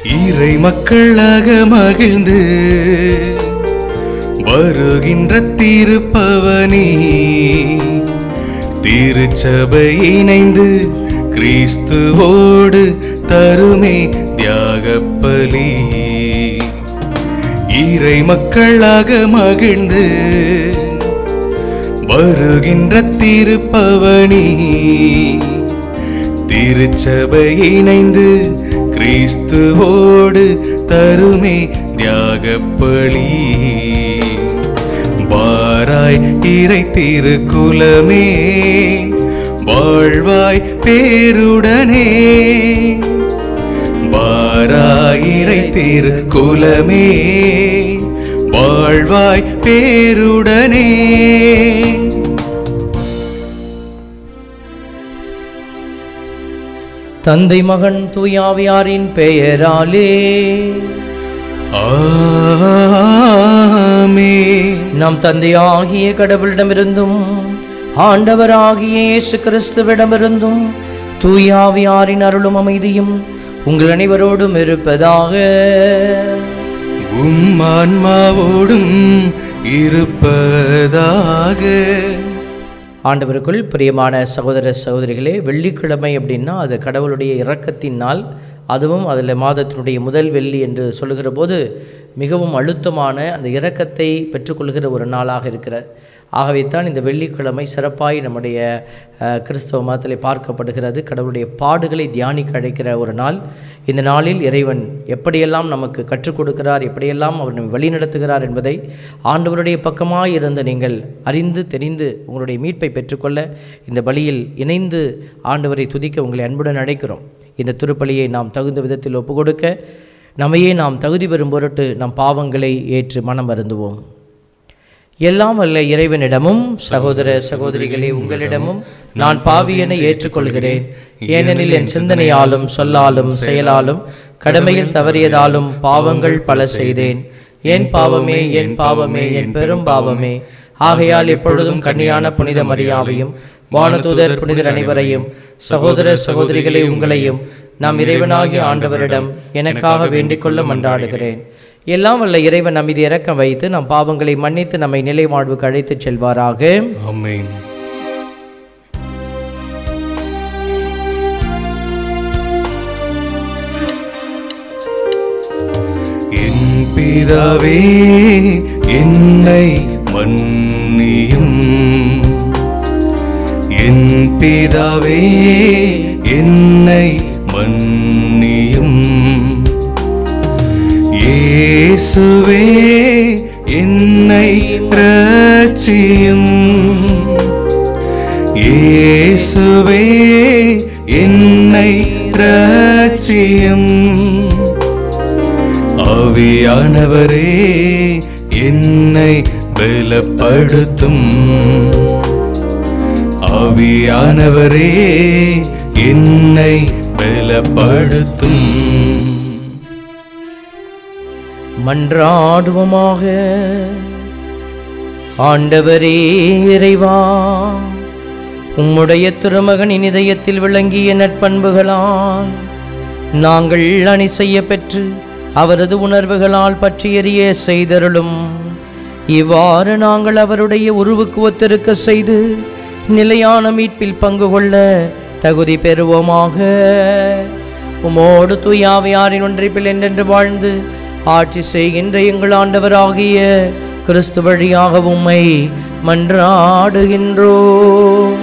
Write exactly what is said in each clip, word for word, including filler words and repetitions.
இறை மக்களாக மகிழ்ந்து வருகின்ற திருப்பவனி திருச்சபை இணைந்து கிறிஸ்துவோடு தருமே தியாகப்பலி. இறை மக்களாக மகிழ்ந்து வருகின்ற திருப்பவனி திருச்சபை இணைந்து கிறிஸ்துவோடு தருமே தியாகப்பலி. வாராய் இறை திருக்குலமே வாழ்வாய் பேருடனே. வாராய் இறை திருக்குலமே வாழ்வாய் பேருடனே. தந்தை மகன் தூயாவியாரின் பெயராலே ஆமென். நம் தந்தையாகிய கடவுளிடமிருந்தும் ஆண்டவராகிய இயேசு கிறிஸ்துவிடமிருந்தும் தூயாவியாரின் அருளும் அமைதியும் உங்கள் அனைவரோடும் இருப்பதாக. உம் ஆன்மாவோடும் இருப்பதாக. ஆண்டவருக்குள் பிரியமான சகோதர சகோதரிகளே, வெள்ளிக்கிழமை அப்படின்னா அது கடவுளுடைய இரக்கத்தின் நாள். அதுவும் அதில் மாதத்தினுடைய முதல் வெள்ளி என்று சொல்லுகிற போது மிகவும் அழுத்தமான அந்த இரக்கத்தை பெற்றுக்கொள்கிற ஒரு நாளாக இருக்கிறது. ஆகவே தான் இந்த வெள்ளிக்கிழமை சிறப்பாய் நம்முடைய கிறிஸ்தவ மதத்தில் பார்க்கப்படுகிறது. கடவுளுடைய பாடுகளை தியானிக்க அழைக்கிற ஒரு நாள். இந்த நாளில் இறைவன் எப்படியெல்லாம் நமக்கு கற்றுக் கொடுக்கிறார், எப்படியெல்லாம் அவர் நம்மை வழிநடத்துகிறார் என்பதை ஆண்டவருடைய பக்கமாக இருந்த நீங்கள் அறிந்து தெரிந்து உங்களுடைய மீட்பை பெற்றுக்கொள்ள இந்த பலியில் இணைந்து ஆண்டவரை துதிக்க உங்களை அன்புடன் அழைக்கிறோம். இந்த திருப்பலியை நாம் தகுந்த விதத்தில் ஒப்பு கொடுக்க நம்மையே நாம் தகுதி பெறும் பொருட்டு நம் பாவங்களை ஏற்று மனம் வருந்துவோம். எல்லாம் வல்ல இறைவனிடமும் சகோதர சகோதரிகளே உங்களிடமும் நான் பாவியனை ஏற்றுக்கொள்கிறேன். ஏனெனில் என் சிந்தனையாலும் சொல்லாலும் செயலாலும் கடமையில் தவறியதாலும் பாவங்கள் பல செய்தேன். என் பாவமே என் பாவமே என் பெரும் பாவமே. ஆகையால் எப்பொழுதும் கன்னியான புனித மரியாவையும் வானதூதர் புனிதர் அனைவரையும் சகோதர சகோதரிகளே உங்களையும் நாம் இறைவனாகிய ஆண்டவரிடம் எனக்காக வேண்டிக் கொள்ள மன்றாடுகிறேன். எல்லாம் வல்ல இறைவன் நம் மீது இரக்கம் வைத்து நம் பாவங்களை மன்னித்து நம்மை நிலை வாழ்வுக்கு அழைத்துச் செல்வாராக. ஆமென். என் பிதாவே என்னை மன்னியும். என் பிதாவே என்னை மன்னியும். இயேசுவே என்னை இரட்சியும். இயேசுவே என்னை இரட்சியும். ஆவியானவரே என்னை பலப்படுத்தும். ஆவியானவரே என்னை பலப்படுத்தும். மன்றாடுவோமாக. ஆண்டவரே இறைவா, உம்முடைய திருமகனின் இதயத்தில் விளங்கிய நற்பண்புகளால் நாங்கள் அணி செய்ய பெற்று அவரது உணர்வுகளால் பற்றி எறிய செய்தருளும். இவ்வாறு நாங்கள் அவருடைய உருவுக்கு ஒத்திருக்க செய்து நிலையான மீட்பில் பங்கு கொள்ள தகுதி பெறுவோமாக. உமோடு தூயாவியாரின் ஒன்றிப்பில் என்றென்று வாழ்ந்து ஆட்சி செய்கின்ற எங்கள் ஆண்டவராகிய கிறிஸ்து வழியாக உம்மை மன்றாடுகின்றோம்.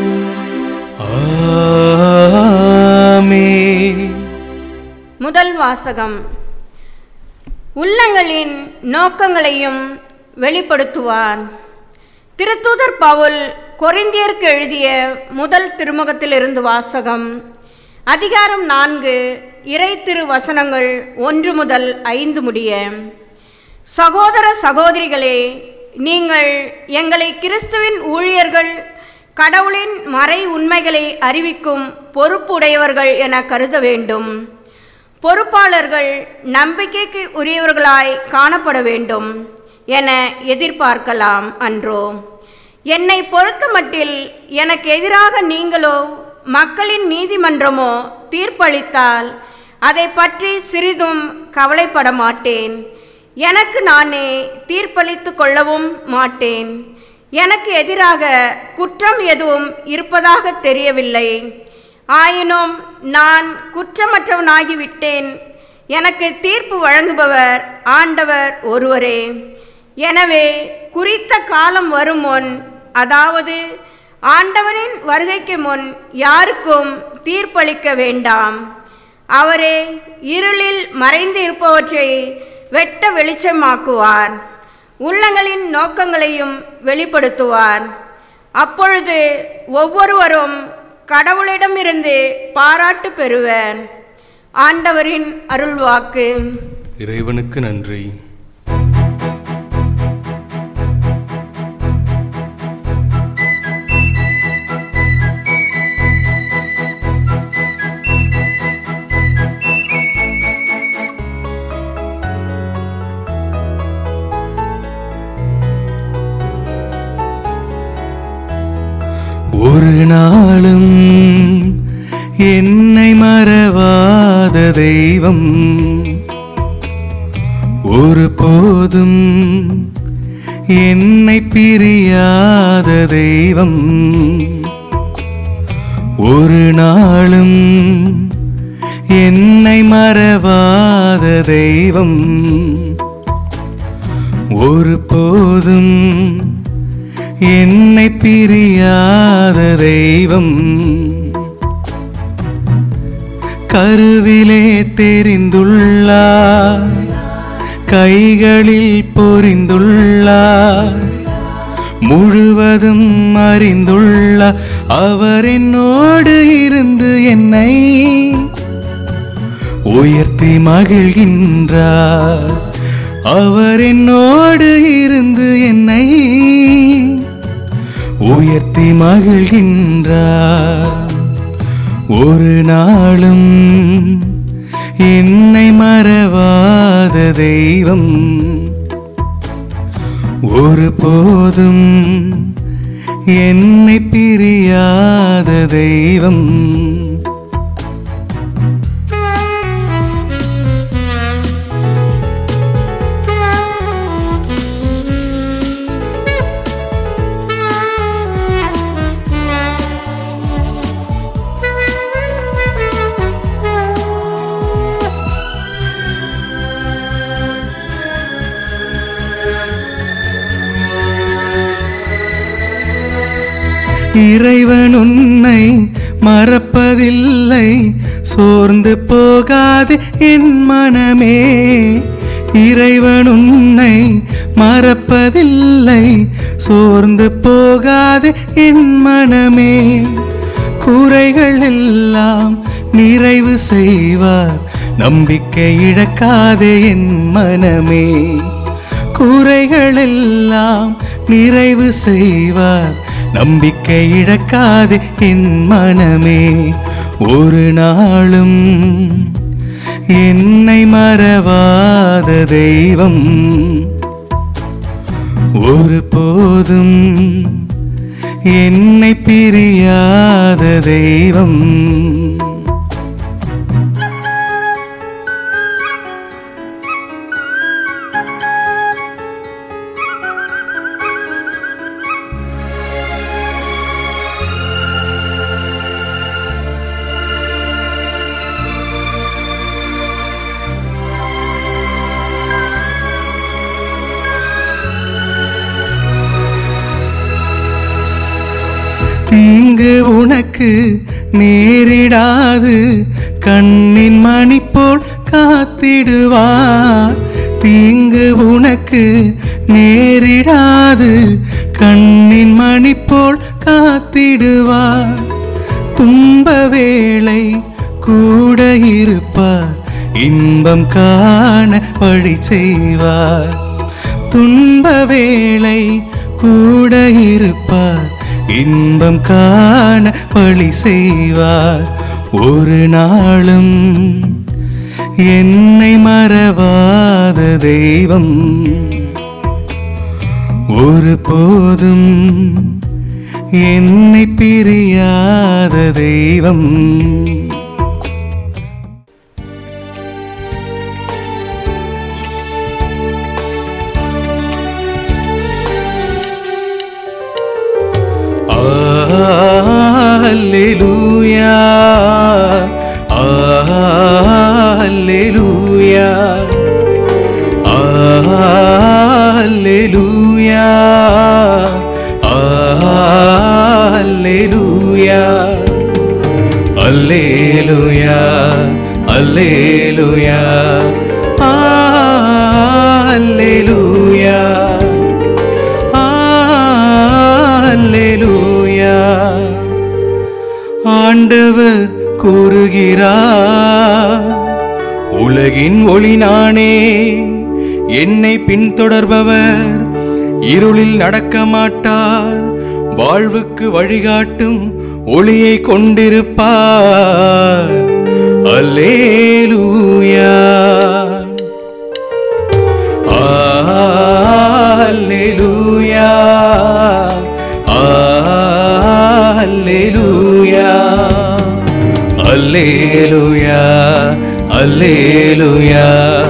ஆமென். முதல் வாசகம். உள்ளங்களின் நோக்கங்களையும் வெளிப்படுத்துவார். திருத்தூதர் பவுல் கொரிந்தியருக்கு எழுதிய முதல் திருமுகத்திலிருந்து வாசகம். அதிகாரம் நான்கு, இறை திரு வசனங்கள் ஒன்று முதல் ஐந்து முடிய. சகோதர சகோதரிகளே, நீங்கள் எங்களை கிறிஸ்துவின் ஊழியர்கள், கடவுளின் மறை உண்மைகளை அறிவிக்கும் பொறுப்புடையவர்கள் என கருத வேண்டும். பொறுப்பாளர்கள் நம்பிக்கைக்கு உரியவர்களாய் காணப்பட வேண்டும் என எதிர்பார்க்கலாம் அன்றோ? என்னை பொறுத்த மட்டில் எனக்கு எதிராக நீங்களோ மக்களின் நீதிமன்றமோ தீர்ப்பளித்தால் அதை பற்றி சிறிதும் கவலைப்பட மாட்டேன். எனக்கு நானே தீர்ப்பளித்து கொள்ளவும் மாட்டேன். எனக்கு எதிராக குற்றம் எதுவும் இருப்பதாக தெரியவில்லை. ஆயினும் நான் குற்றமற்றவனாகிவிட்டேன். எனக்கு தீர்ப்பு வழங்குபவர் ஆண்டவர் ஒருவரே. எனவே குறித்த காலம் வரும் முன், அதாவது ஆண்டவரின் வருகைக்கு முன் யாருக்கும் தீர்ப்பளிக்க வேண்டாம். அவரே இருளில் மறைந்து இருப்பவற்றை வெட்ட வெளிச்சமாக்குவார், உள்ளங்களின் நோக்கங்களையும் வெளிப்படுத்துவார். அப்பொழுது ஒவ்வொருவரும் கடவுளிடமிருந்து பாராட்டு பெறுவர். ஆண்டவரின் அருள்வாக்கு. இறைவனுக்கு நன்றி. ஒரு நாளும் என்னை மறவாத தெய்வம், ஒரு போதும் என்னை பிரியாத தெய்வம், ஒரு நாளும் என்னை மறவாத தெய்வம், ஒரு போதும் என்னை பிரியாத தெய்வம், கருவிலே தெரிந்துள்ளார், கைகளில் பொறிந்துள்ளார், முழுவதும் அறிந்துள்ளார். அவர் என்னோடு இருந்து என்னை உயர்த்தி மகிழ்கின்றார். அவர் என்னோடு இருந்து என்னை உயர்த்தி மகிழ்கின்றார். ஒரு நாளும் என்னை மறவாத தெய்வம், ஒரு போதும் என்னை பிரியாத தெய்வம், இறைவன் உன்னை மறப்பதில்லை, சோர்ந்து போகாதே என் மனமே. இறைவன் உன்னை மறப்பதில்லை, சோர்ந்து போகாதே என் மனமே. குறைகள் எல்லாம் நிறைவு செய்வார், நம்பிக்கை இழக்காதே என் மனமே. குறைகள் எல்லாம் நிறைவு செய்வார், நம்பிக்கை இழக்காதே என் மனமே. ஒரு நாளும் என்னை மறவாத தெய்வம், ஒரு போதும் என்னை பிரியாத தெய்வம், தீங்கு உனக்கு நேரிடாது, கண்ணின் மணி போல் காத்திடுவார். தீங்கு உனக்கு நேரிடாது, கண்ணின் மணி போல் காத்திடுவார். துன்ப வேளை கூட இருப்பார், இன்பம் காண வழி செய்வார். துன்ப வேளை கூட இருப்பார், இன்பம் காண வழி செய்வார். ஒரு நாளும் என்னை மறவாத தெய்வம், ஒரு போதும் என்னை பிரியாத தெய்வம். அல்லேலூயா அல்லேலூயா ஆ அல்லேலூயா ஆ அல்லேலூயா. ஆண்டவர் கூறுகிறார், உலகின் ஒளி நானே, என்னை பின்தொடர்பவர் இருளில் நடக்க மாட்டார், வாழ்வுக்கு வழிகாட்டும் ஒளியை கொண்டிருப்பார். அல்லேலூயா அல்லேலூயா அல்லேலூயா அல்லேலூயா அல்லேலூயா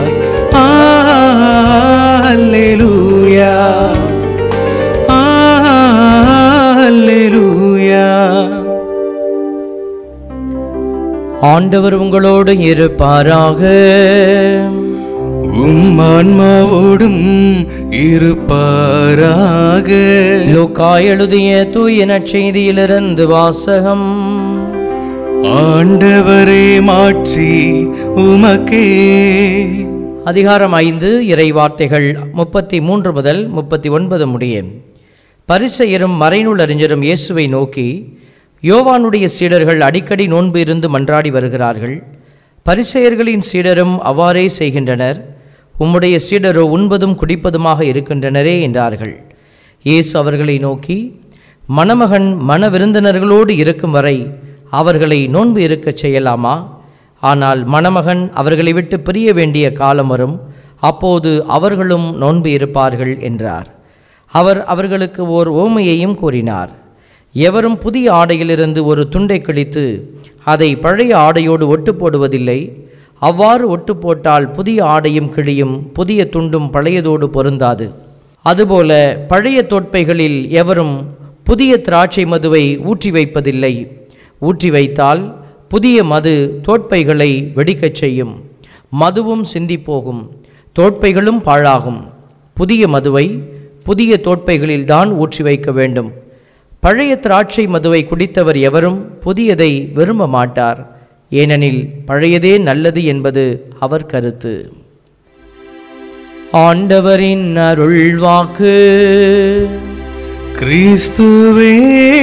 அல்லேலூயா அல்லேலூயா. ஆண்டவர் உங்களோடு இருப்பாராக. உம் ஆன்மாவோடும் இருப்பாராக. லூக்கா எழுதிய தூய நற்செய்தியிலிருந்து வாசகம். ஆண்டவரே மாட்சி உமக்கே. அதிகாரம் ஐந்து, இறை வார்த்தைகள் முப்பத்தி மூன்று முதல் முப்பத்தி ஒன்பது முடிய. பரிசேயரும் மறைநூல் அறிஞரும் இயேசுவை நோக்கி, யோவானுடைய சீடர்கள் அடிக்கடி நோன்பு இருந்து மன்றாடி வருகிறார்கள், பரிசேயர்களின் சீடரும் அவ்வாறே செய்கின்றனர், உம்முடைய சீடரோ உண்பதும் குடிப்பதுமாக இருக்கின்றனரே என்றார்கள். இயேசு அவர்களை நோக்கி, மணமகன் மண விருந்தினர்களோடு இருக்கும் வரை அவர்களை நோன்பு இருக்கச் செய்யலாமா? ஆனால் மணமகன் அவர்களை விட்டு பிரிய வேண்டிய காலம் வரும், அப்போது அவர்களும் நோன்பு இருப்பார்கள் என்றார். அவர் அவர்களுக்கு ஓர் ஓமையையும் கூறினார். எவரும் புதிய ஆடையிலிருந்து ஒரு துண்டை கிழித்து அதை பழைய ஆடையோடு ஒட்டு போடுவதில்லை. அவ்வாறு ஒட்டு போட்டால் புதிய ஆடையும் கிழியும், புதிய துண்டும் பழையதோடு பொருந்தாது. அதுபோல பழைய தோட்பைகளில் எவரும் புதிய திராட்சை மதுவை ஊற்றி வைப்பதில்லை. ஊற்றி வைத்தால் புதிய மது தோட்பைகளை வெடிக்கச் செய்யும், மதுவும் சிந்திப்போகும், தோட்பைகளும் பாழாகும். புதிய மதுவை புதிய தோட்பைகளில்தான் ஊற்றி வைக்க வேண்டும். பழைய திராட்சை மதுவை குடித்தவர் எவரும் புதியதை விரும்ப மாட்டார், ஏனெனில் பழையதே நல்லது என்பது அவர் கருத்து. ஆண்டவரின் அருள்வாக்கு. கிறிஸ்துவே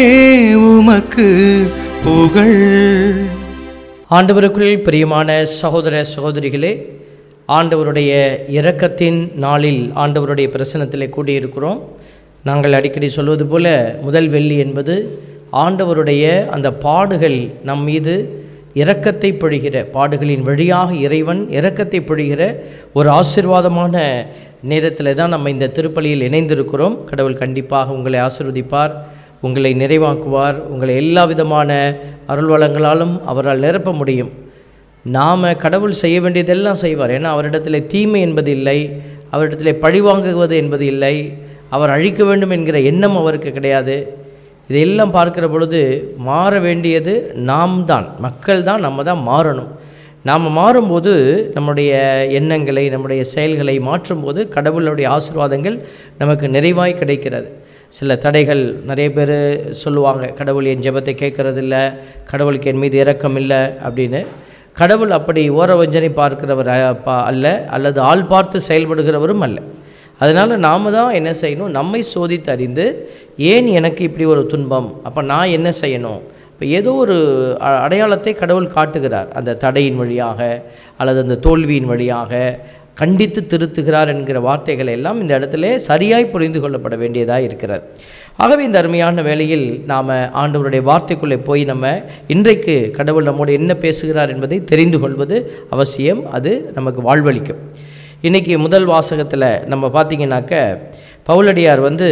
உமக்கு புகழ். ஆண்டவருக்குள் பிரியமான சகோதர சகோதரிகளே, ஆண்டவருடைய இரக்கத்தின் நாளில் ஆண்டவருடைய பிரசன்னத்திலே கூடியிருக்கிறோம். நாங்கள் அடிக்கடி சொல்வது போல முதல் வெள்ளி என்பது ஆண்டவருடைய அந்த பாடுகள் நம் மீது இரக்கத்தை பொழிகிற, பாடுகளின் வழியாக இறைவன் இரக்கத்தை பொழிகிற ஒரு ஆசீர்வாதமான நேரத்தில் தான் நம்ம இந்த திருப்பலியில் இணைந்திருக்கிறோம். கடவுள் கண்டிப்பாக உங்களை ஆசீர்வதிப்பார், உங்களை நிறைவாக்குவார், உங்களை எல்லா விதமான அருள் வளங்களாலும் அவரால் நிரப்ப முடியும். நாம் கடவுள் செய்ய வேண்டியதெல்லாம் செய்வார். ஏன்னா அவரிடத்தில் தீமை என்பது இல்லை, அவரிடத்தில் பழிவாங்குவது என்பது இல்லை, அவர் அழிக்க வேண்டும் என்கிற எண்ணம் அவருக்கு கிடையாது. இதையெல்லாம் பார்க்கிற பொழுது மாற வேண்டியது நாம் தான், மக்கள் தான், நம்ம தான் மாறணும். நாம் மாறும்போது நம்முடைய எண்ணங்களை, நம்முடைய செயல்களை மாற்றும்போது கடவுளுடைய ஆசீர்வாதங்கள் நமக்கு நிறைவாய் கிடைக்கிறது. சில தடைகள், நிறைய பேர் சொல்லுவாங்க, கடவுள் என் ஜெபத்தை கேட்கறதில்ல, கடவுளுக்கு என் மீது இரக்கம் இல்லை அப்படின்னு. கடவுள் அப்படி ஓர வஞ்சனை பார்க்கிறவர் அல்ல, அல்லது ஆள் பார்த்து செயல்படுகிறவரும் அல்ல. அதனால் நாம் தான் என்ன செய்யணும், நம்மை சோதித்து அறிந்து, ஏன் எனக்கு இப்படி ஒரு துன்பம், அப்போ நான் என்ன செய்யணும்? இப்போ ஏதோ ஒரு அடையாளத்தை கடவுள் காட்டுகிறார், அந்த தடையின் வழியாக அல்லது அந்த தோல்வியின் வழியாக கண்டித்து திருத்துகிறார் என்கிற வார்த்தைகளை எல்லாம் இந்த இடத்துல சரியாய் புரிந்து கொள்ளப்பட வேண்டியதாக இருக்கிறது. ஆகவே இந்த அருமையான வேளையில் நாம் ஆண்டவருடைய வார்த்தைக்குள்ளே போய் நம்ம இன்றைக்கு கடவுள் நம்மோடு என்ன பேசுகிறார் என்பதை தெரிந்து கொள்வது அவசியம். அது நமக்கு வாழ்வளிக்கும். இன்றைக்கி முதல் வாசகத்தில் நம்ம பார்த்திங்கனாக்க பவுலடியார் வந்து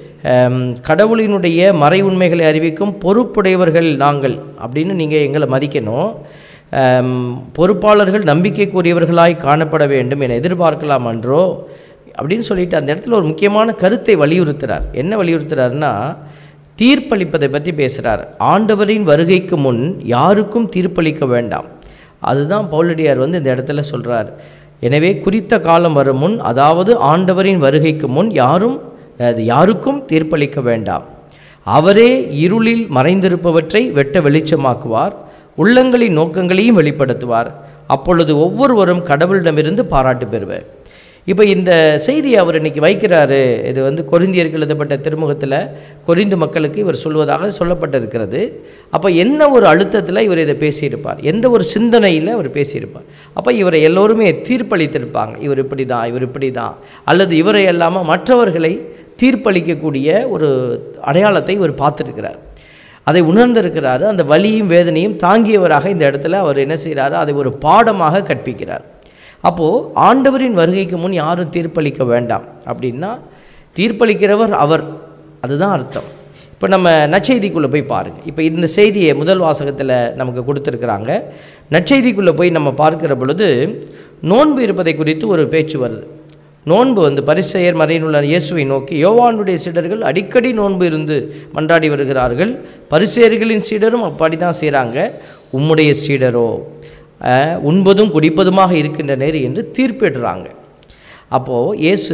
கடவுளினுடைய மறை உண்மைகளை அறிவிக்கும் பொறுப்புடையவர்கள் நாங்கள் அப்படின்னு நீங்கள் எங்களை மதிக்கணும், பொறுப்பாளர்கள் நம்பிக்கைக்குரியவர்களாய் காணப்பட வேண்டும் என எதிர்பார்க்கலாம் அன்றோ அப்படின்னு சொல்லிட்டு அந்த இடத்துல ஒரு முக்கியமான கருத்தை வலியுறுத்துகிறார். என்ன வலியுறுத்துகிறார்னா, தீர்ப்பளிப்பதை பற்றி பேசுகிறார். ஆண்டவரின் வருகைக்கு முன் யாருக்கும் தீர்ப்பளிக்க வேண்டாம். அதுதான் பவுலடியார் வந்து இந்த இடத்துல சொல்கிறார். எனவே குறித்த காலம் வரும் முன், அதாவது ஆண்டவரின் வருகைக்கு முன் யாரும் அது யாருக்கும் தீர்ப்பளிக்க வேண்டாம். அவரே இருளில் மறைந்திருப்பவற்றை வெட்ட வெளிச்சமாக்குவார், உள்ளங்களின் நோக்கங்களையும் வெளிப்படுத்துவார். அப்பொழுது ஒவ்வொருவரும் கடவுளிடமிருந்து பாராட்டு பெறுவர். இப்போ இந்த செய்தியை அவர் இன்றைக்கி வைக்கிறாரு. இது வந்து கொரிந்தியருக்கு எழுதப்பட்ட திருமுகத்தில் கொரிந்து மக்களுக்கு இவர் சொல்வதாக சொல்லப்பட்டிருக்கிறது. அப்போ என்ன ஒரு அழுத்தத்தில் இவர் இதை பேசியிருப்பார், எந்த ஒரு சிந்தனையில் அவர் பேசியிருப்பார். அப்போ இவரை எல்லோருமே தீர்ப்பளித்திருப்பாங்க, இவர் இப்படி தான், இவர் இப்படி தான், அல்லது இவரை இல்லாமல் மற்றவர்களை தீர்ப்பளிக்கக்கூடிய ஒரு அடையாளத்தை இவர் பார்த்துருக்கிறார், அதை உணர்ந்திருக்கிறாரு. அந்த வலியும் வேதனையும் தாங்கியவராக இந்த இடத்துல அவர் என்ன செய்கிறாரு, அதை ஒரு பாடமாக கற்பிக்கிறார். அப்போது ஆண்டவரின் வருகைக்கு முன் யாரும் தீர்ப்பளிக்க வேண்டாம் அப்படின்னா, தீர்ப்பளிக்கிறவர் அவர், அதுதான் அர்த்தம். இப்போ நம்ம நற்செய்திக்குள்ளே போய் பாருங்கள். இப்போ இந்த செய்தியை முதல் வாசகத்தில் நமக்கு கொடுத்துருக்குறாங்க. நற்செய்திக்குள்ளே போய் நம்ம பார்க்கிற பொழுது நோன்பு இருப்பதை குறித்து ஒரு பேச்சு வருது. நோன்பு வந்து பரிசேயர் மறையிலுள்ள இயேசுவை நோக்கி, யோவானுடைய சீடர்கள் அடிக்கடி நோன்பு இருந்து மன்றாடி வருகிறார்கள், பரிசேயர்களின் சீடரும் அப்படி தான் செய்கிறாங்க, உம்முடைய சீடரோ உண்பதும் குடிப்பதுமாக இருக்கின்றனர் என்று தீர்ப்பிடுறாங்க. அப்போது இயேசு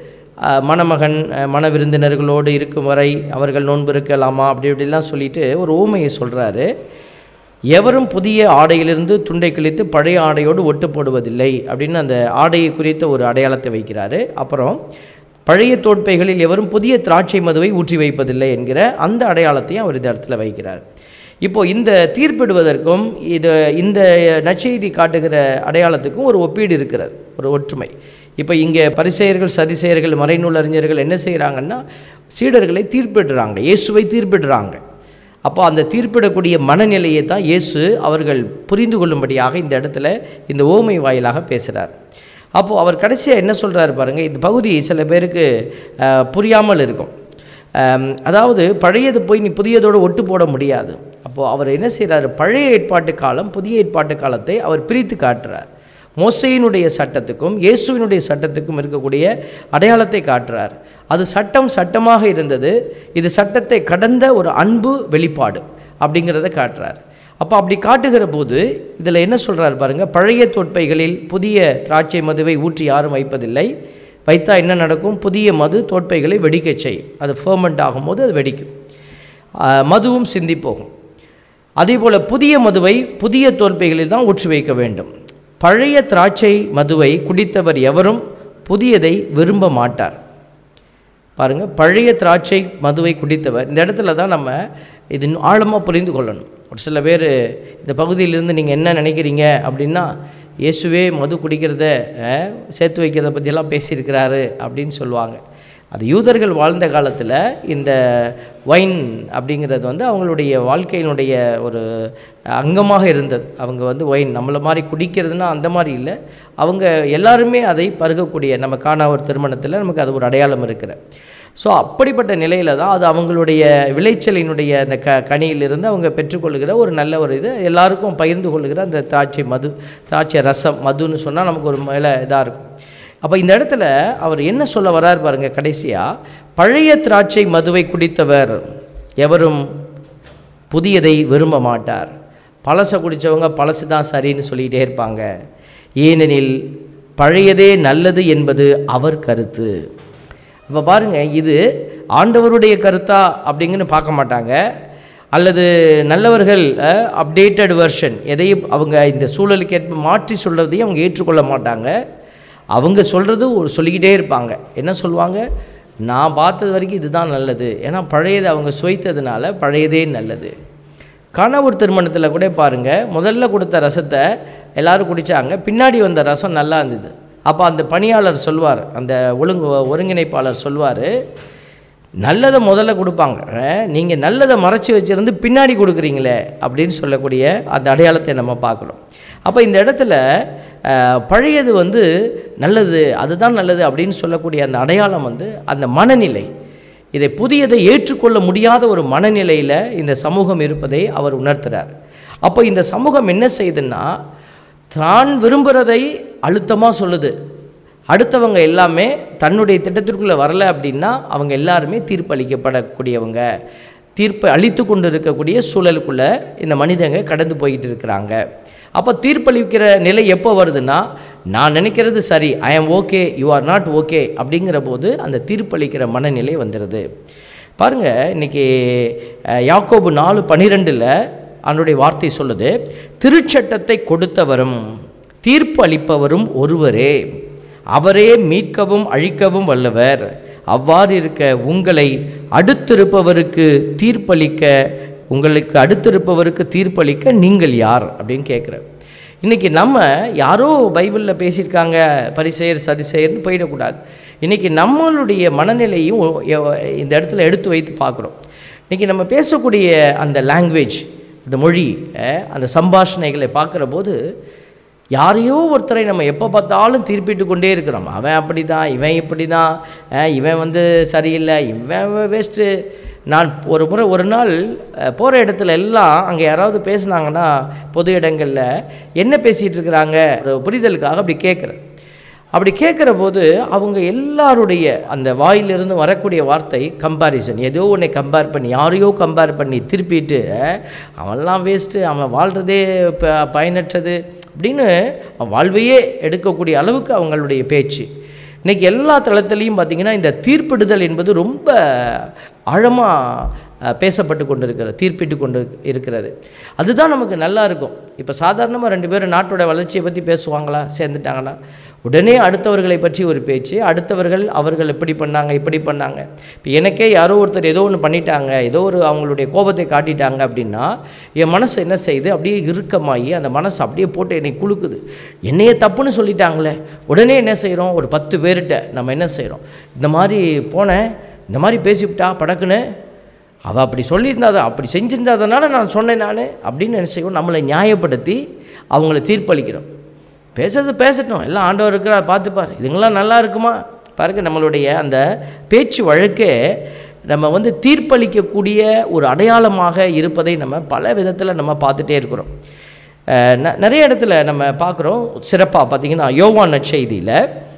மணமகன் மன விருந்தினர்களோடு இருக்கும் வரை அவர்கள் நோன்பு இருக்கலாமா அப்படி இப்படிலாம் சொல்லிட்டு ஒரு ஊமையை சொல்கிறாரு. எவரும் புதிய ஆடையிலிருந்து துண்டை கிழித்து பழைய ஆடையோடு ஒட்டு போடுவதில்லை அப்படின்னு அந்த ஆடையை குறித்த ஒரு அடையாளத்தை வைக்கிறாரு. அப்புறம் பழைய தோட்பைகளில் எவரும் புதிய திராட்சை மதுவை ஊற்றி வைப்பதில்லை என்கிற அந்த அடையாளத்தையும் அவர் இந்த இடத்துல வைக்கிறார். இப்போது இந்த தீர்ப்பிடுவதற்கும் இது இந்த நற்செய்தி காட்டுகிற அடையாளத்துக்கும் ஒரு ஒப்பீடு இருக்கிறது, ஒரு ஒற்றுமை. இப்போ இங்கே பரிசேயர்கள் சதிசேயர்கள் மறைநூல் அறிஞர்கள் என்ன செய்கிறாங்கன்னா, சீடர்களை தீர்ப்பிடுறாங்க, இயேசுவை தீர்ப்பிடுறாங்க. அப்போ அந்த தீர்ப்பிடக்கூடிய மனநிலையை தான் இயேசு அவர்கள் புரிந்து கொள்ளும்படியாக இந்த இடத்துல இந்த ஓமை வாயிலாக பேசுகிறார். அப்போது அவர் கடைசியாக என்ன சொல்கிறாரு பாருங்கள். இந்த பகுதி சில பேருக்கு புரியாமல் இருக்கும். அதாவது பழையது போய் நீ புதியதோடு ஒட்டு போட முடியாது. அப்போது அவர் என்ன செய்கிறார், பழைய ஏற்பாட்டு காலம் புதிய ஏற்பாட்டு காலத்தை அவர் பிரித்து காட்டுறார். மோசேயினுடைய சட்டத்துக்கும் இயேசுவினுடைய சட்டத்துக்கும் இருக்கக்கூடிய அடையாளத்தை காட்டுறார். அது சட்டம் சட்டமாக இருந்தது, இது சட்டத்தை கடந்த ஒரு அன்பு வெளிப்பாடு அப்படிங்கிறத காட்டுறார். அப்போ அப்படி காட்டுகிற போது இதில் என்ன சொல்கிறார் பாருங்கள், பழைய தோட்பைகளில் புதிய திராட்சை மதுவை ஊற்றி யாரும் வைப்பதில்லை, வைத்தா என்ன நடக்கும், புதிய மது தோட்பைகளை வெடிக்க செய்யும், அது ஃபர்மெண்ட் ஆகும்போது அது வெடிக்கும், மதுவும் சிந்தி போகும். அதே போல் புதிய மதுவை புதிய தோல்பைகளில் தான் ஊற்றி வைக்க வேண்டும். பழைய திராட்சை மதுவை குடித்தவர் எவரும் புதியதை விரும்ப மாட்டார். பாருங்கள், பழைய திராட்சை மதுவை குடித்தவர், இந்த இடத்துல தான் நம்ம இது ஆழமாக புரிந்து கொள்ளணும். ஒரு சில பேர் இந்த பகுதியிலிருந்து நீங்கள் என்ன நினைக்கிறீங்க அப்படின்னா, இயேசுவே மது குடிக்கிறத சேர்த்து வைக்கிறத பற்றியெல்லாம் பேசியிருக்கிறாரு அப்படின்னு சொல்லுவாங்க. அது யூதர்கள் வாழ்ந்த காலத்தில் இந்த வைன் அப்படிங்கிறது வந்து அவங்களுடைய வாழ்க்கையினுடைய ஒரு அங்கமாக இருந்தது. அவங்க வந்து ஒயின் நம்மளை மாதிரி குடிக்கிறதுனா அந்த மாதிரி இல்லை, அவங்க எல்லாருமே அதை பருகக்கூடிய, நம்ம காணா ஒரு திருமணத்தில் நமக்கு அது ஒரு அடையாளம் இருக்கிற. ஸோ அப்படிப்பட்ட நிலையில் தான் அது அவங்களுடைய விளைச்சலினுடைய அந்த க கனியிலிருந்து அவங்க பெற்றுக்கொள்கிற ஒரு நல்ல ஒரு இது, எல்லாருக்கும் பகிர்ந்து கொள்கிற அந்த திராட்சை மது, திராட்சை ரசம் மதுன்னு சொன்னால் நமக்கு ஒரு மேலே இதாக இருக்கும். அப்போ இந்த இடத்துல அவர் என்ன சொல்ல வர்றார் பாருங்கள், கடைசியாக பழைய திராட்சை மதுவை குடித்தவர் எவரும் புதியதை விரும்ப மாட்டார். பழசை குடித்தவங்க பழசு தான் சரின்னு சொல்லிகிட்டே இருப்பாங்க, ஏனெனில் பழையதே நல்லது என்பது அவர் கருத்து. இப்போ பாருங்கள், இது ஆண்டவருடைய கருத்தா அப்படிங்கன்னு பார்க்க மாட்டாங்க, அல்லது நல்லவர்கள் அப்டேட்டட் வெர்ஷன் எதையும் அவங்க இந்த சூழலுக்கு ஏற்ப மாற்றி சொல்கிறதையும் அவங்க ஏற்றுக்கொள்ள மாட்டாங்க. அவங்க சொல்கிறது ஒரு சொல்லிக்கிட்டே இருப்பாங்க. என்ன சொல்லுவாங்க, நான் பார்த்தது வரைக்கும் இதுதான் நல்லது, ஏன்னா பழையது அவங்க சுவைத்ததுனால பழையதே நல்லது. கணவர் திருமணத்தில் கூட பாருங்கள், முதல்ல கொடுத்த ரசத்தை எல்லோரும் குடித்தாங்க, பின்னாடி வந்த ரசம் நல்லா இருந்தது. அப்போ அந்த பணியாளர் சொல்வார், அந்த ஒழுங்கு ஒருங்கிணைப்பாளர் சொல்வார், நல்லதை முதல்ல கொடுப்பாங்க, நீங்கள் நல்லதை மறைச்சி வச்சுருந்து பின்னாடி கொடுக்குறீங்களே அப்படின்னு சொல்லக்கூடிய அந்த அடையாளத்தை நம்ம பார்க்குறோம். அப்போ இந்த இடத்துல பழையது வந்து நல்லது, அதுதான் நல்லது அப்படின்னு சொல்லக்கூடிய அந்த அடையாளம் வந்து அந்த மனநிலை, இதை புதியதை ஏற்றுக்கொள்ள முடியாத ஒரு மனநிலையில் இந்த சமூகம் இருப்பதை அவர் உணர்த்துகிறார். அப்போ இந்த சமூகம் என்ன செய்யுதுன்னா, தான் விரும்புகிறதை அழுத்தமாக சொல்லுது, அடுத்தவங்க எல்லாமே தன்னுடைய திட்டத்திற்குள்ளே வரலை அப்படின்னா அவங்க எல்லாருமே தீர்ப்பளிக்கப்படக்கூடியவங்க, தீர்ப்பு அளித்து கொண்டு இருக்கக்கூடிய சூழலுக்குள்ளே இந்த மனிதங்க கடந்து போய்கிட்டு இருக்கிறாங்க. அப்போ தீர்ப்பளிக்கிற நிலை எப்போ வருதுன்னா, நான் நினைக்கிறது சரி, I am okay, you are not okay அப்படிங்கிற போது அந்த தீர்ப்பளிக்கிற மனநிலை வந்துடுது. பாருங்கள், இன்றைக்கி யாக்கோபு நாலு பன்னிரெண்டில் அவனுடைய வார்த்தை சொல்லுது, திருச்சட்டத்தை கொடுத்தவரும் தீர்ப்பு அளிப்பவரும் ஒருவரே, அவரே மீட்கவும் அழிக்கவும் வல்லவர். அவ்வாறு இருக்க உங்களை அடுத்திருப்பவருக்கு தீர்ப்பளிக்க உங்களுக்கு அடுத்திருப்பவருக்கு தீர்ப்பளிக்க நீங்கள் யார் அப்படின்னு கேட்குறார். இன்றைக்கி நம்ம யாரோ பைபிளில் பேசியிருக்காங்க பரிசேயர் சதிசேயர்னு போயிடக்கூடாது. இன்றைக்கி நம்மளுடைய மனநிலையும் இந்த இடத்துல எடுத்து வைத்து பார்க்குறோம். இன்றைக்கி நம்ம பேசக்கூடிய அந்த லாங்குவேஜ், அந்த மொழி, அந்த சம்பாஷணைகளை பார்க்குற போது யாரையோ ஒருத்தரை நம்ம எப்போ பார்த்தாலும் தீர்ப்பிட்டு கொண்டே இருக்கிறோம். அவன் அப்படி தான், இவன் இப்படி தான், இவன் வந்து சரியில்லை, இவன் வேஸ்ட்டு. நான் ஒரு முறை ஒரு நாள் போகிற இடத்துல எல்லாம் அங்கே யாராவது பேசுனாங்கன்னா பொது இடங்களில் என்ன பேசிகிட்டு இருக்கிறாங்க ஒரு புரிதலுக்காக அப்படி கேட்குறேன். அப்படி கேட்குற போது அவங்க எல்லாருடைய அந்த வாயிலிருந்து வரக்கூடிய வார்த்தை கம்பேரிசன். ஏதோ ஒன்றை கம்பேர் பண்ணி, யாரையோ கம்பேர் பண்ணி திருப்பிட்டு அவன்லாம் வேஸ்ட்டு, அவன் வாழ்கிறதே ப பயனற்றது அப்படின்னு வாழ்வையே எடுக்கக்கூடிய அளவுக்கு அவங்களுடைய பேச்சு. இன்றைக்கி எல்லா தளத்துலேயும் பார்த்திங்கன்னா இந்த தீர்ப்பிடுதல் என்பது ரொம்ப ஆழமாக பேசப்பட்டு கொண்டு இருக்கிறது, தீர்ப்பிட்டு கொண்டு இருக்கிறது. அதுதான் நமக்கு நல்லா இருக்கும். இப்போ சாதாரணமாக ரெண்டு பேரும் நாட்டோட வளர்ச்சியை பற்றி பேசுவாங்களா, சேர்ந்துட்டாங்கன்னா உடனே அடுத்தவர்களை பற்றி ஒரு பேச்சு, அடுத்தவர்கள் அவர்கள் இப்படி பண்ணாங்க இப்படி பண்ணாங்க. இப்போ எனக்கே யாரோ ஒருத்தர் ஏதோ ஒன்று பண்ணிட்டாங்க, ஏதோ ஒரு அவங்களுடைய கோபத்தை காட்டிட்டாங்க அப்படின்னா என் மனசு என்ன செய்யுது, அப்படியே இறுக்கமாகி அந்த மனசு அப்படியே போட்டு என்னை குலுக்குது. என்னையே தப்புன்னு சொல்லிட்டாங்களே, உடனே என்ன செய்கிறோம், ஒரு பத்து பேர்கிட்ட நம்ம என்ன செய்கிறோம், இந்த மாதிரி போனேன், இந்த மாதிரி பேசிவிட்டா படக்குன்னு, அவள் அப்படி சொல்லியிருந்தாதான், அப்படி செஞ்சிருந்ததுனால நான் சொன்னேன் நான் அப்படின்னு என்ன செய்வோம், நம்மளை நியாயப்படுத்தி அவங்கள தீர்ப்பளிக்கிறோம். பேசுறது பேசட்டும், எல்லாம் ஆண்டவர் இருக்கிறா பார்த்துப்பார், இதுங்களாம் நல்லா இருக்குமா பாருங்க. நம்மளுடைய அந்த பேச்சு வழக்கே நம்ம வந்து தீர்ப்பளிக்கக்கூடிய ஒரு அடையாளமாக இருப்பதை நம்ம பல விதத்தில் நம்ம பார்த்துட்டே இருக்கிறோம். நிறைய இடத்துல நம்ம பார்க்குறோம். சிறப்பாக பார்த்திங்கன்னா யோவான் நற்செய்தியில்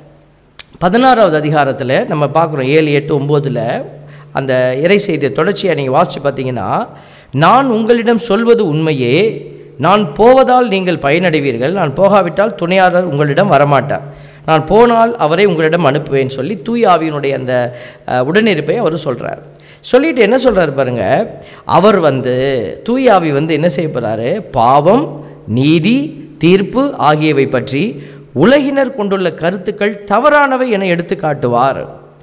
பதினாறாவது அதிகாரத்தில் நம்ம பார்க்குறோம், ஏழு எட்டு ஒம்போதில் அந்த இறை செய்தியை தொடர்ச்சியாக நீங்கள் வாசித்து பார்த்தீங்கன்னா, நான் உங்களிடம் சொல்வது உண்மையே, நான் போவதால் நீங்கள் பயனடைவீர்கள், நான் போகாவிட்டால் துணையாளர் உங்களிடம் வரமாட்டார், நான் போனால் அவரை உங்களிடம் அனுப்புவேன்னு சொல்லி தூய ஆவியினுடைய அந்த உடனிருப்பை அவர் சொல்கிறார். சொல்லிட்டு என்ன சொல்கிறார் பாருங்க, அவர் வந்து தூய ஆவி வந்து என்ன செய்ய போகிறாரு, பாவம், நீதி, தீர்ப்பு ஆகியவை பற்றி உலகினர் கொண்டுள்ள கருத்துக்கள் தவறானவை என எடுத்து காட்டுவார்.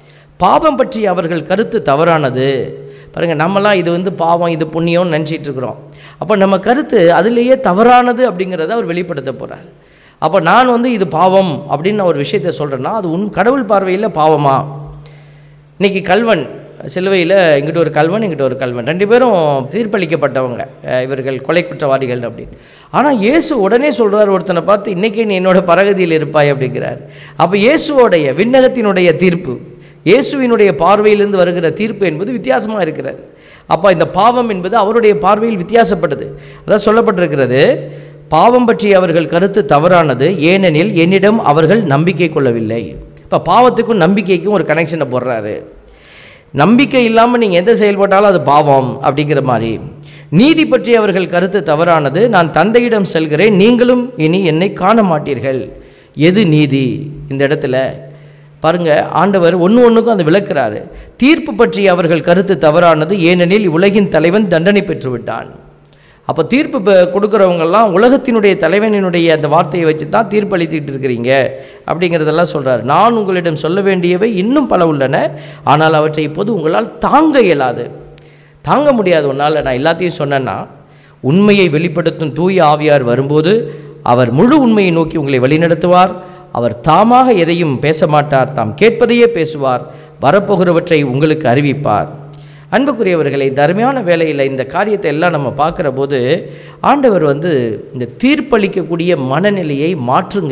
பாவம் பற்றி அவர்கள் கருத்து தவறானது. பாருங்கள், நம்மலாம் இது வந்து பாவம், இது புண்ணியம்னு நினச்சிட்டு இருக்கிறோம். அப்போ நம்ம கருத்து அதிலேயே தவறானது அப்படிங்கிறத அவர் வெளிப்படுத்த போகிறார். அப்போ நான் வந்து இது பாவம் அப்படின்னு ஒரு விஷயத்தை சொல்கிறேன்னா அது உன் கடவுள் பார்வையில் பாவமா? இன்றைக்கி கல்வன் சிலுவையில் இங்கிட்ட ஒரு கல்வன் இங்கிட்ட ஒரு கல்வன், ரெண்டு பேரும் தீர்ப்பளிக்கப்பட்டவங்க, இவர்கள் கொலை குற்றவாளிகள் அப்படின்னு. ஆனால் இயேசு உடனே சொல்கிறார் ஒருத்தனை பார்த்து, இன்றைக்கே நீ என்னோட பரகதியில் இருப்பாய் அப்படிங்கிறார். அப்போ இயேசுவோடைய விண்ணகத்தினுடைய தீர்ப்பு, இயேசுவினுடைய பார்வையிலிருந்து வருகிற தீர்ப்பு என்பது வித்தியாசமாக இருக்கிறது. அப்போ இந்த பாவம் என்பது அவருடைய பார்வையில் வித்தியாசப்படுது. அதான் சொல்லப்பட்டிருக்கிறது, பாவம் பற்றி அவர்கள் கருத்து தவறானது, ஏனெனில் என்னிடம் அவர்கள் நம்பிக்கை கொள்ளவில்லை. இப்போ பாவத்துக்கும் நம்பிக்கைக்கும் ஒரு கனெக்ஷனை போடுறாரு. நம்பிக்கை இல்லாமல் நீங்கள் எந்த செயல்பட்டாலும் அது பாவம் அப்படிங்கிற மாதிரி. நீதி பற்றி அவர்கள் கருத்து தவறானது, நான் தந்தையிடம் செல்கிறேன், நீங்களும் இனி என்னை காண மாட்டீர்கள். எது நீதி? இந்த இடத்துல பாருங்க, ஆண்டவர் ஒன்று ஒன்றுக்கும் அதை விளக்குறாரு. தீர்ப்பு பற்றி அவர்கள் கருத்து தவறானது, ஏனெனில் உலகின் தலைவன் தண்டனை பெற்று விட்டான். அப்போ தீர்ப்பு கொடுக்குறவங்கெல்லாம் உலகத்தினுடைய தலைவனினுடைய அந்த வார்த்தையை வச்சு தான் தீர்ப்பளித்துட்டு இருக்கிறீங்க அப்படிங்கிறதெல்லாம் சொல்கிறார். நான் உங்களிடம் சொல்ல வேண்டியவை இன்னும் பல உள்ளன, ஆனால் அவற்றை இப்போது உங்களால் தாங்க இயலாது. தாங்க முடியாது உன்னால். நான் எல்லாத்தையும் சொன்னேன்னா, உண்மையை வெளிப்படுத்தும் தூய ஆவியார் வரும்போது அவர் முழு உண்மையை நோக்கி உங்களை வழிநடத்துவார். அவர் தாமாக எதையும் பேச மாட்டார், தாம் கேட்பதையே பேசுவார், வரப்போகிறவற்றை உங்களுக்கு அறிவிப்பார். அன்புக்குரியவர்களை, இந்த அருமையான வேலையில் இந்த காரியத்தை எல்லாம் நம்ம பார்க்குற போது ஆண்டவர் வந்து இந்த தீர்ப்பளிக்கக்கூடிய மனநிலையை மாற்றுங்க.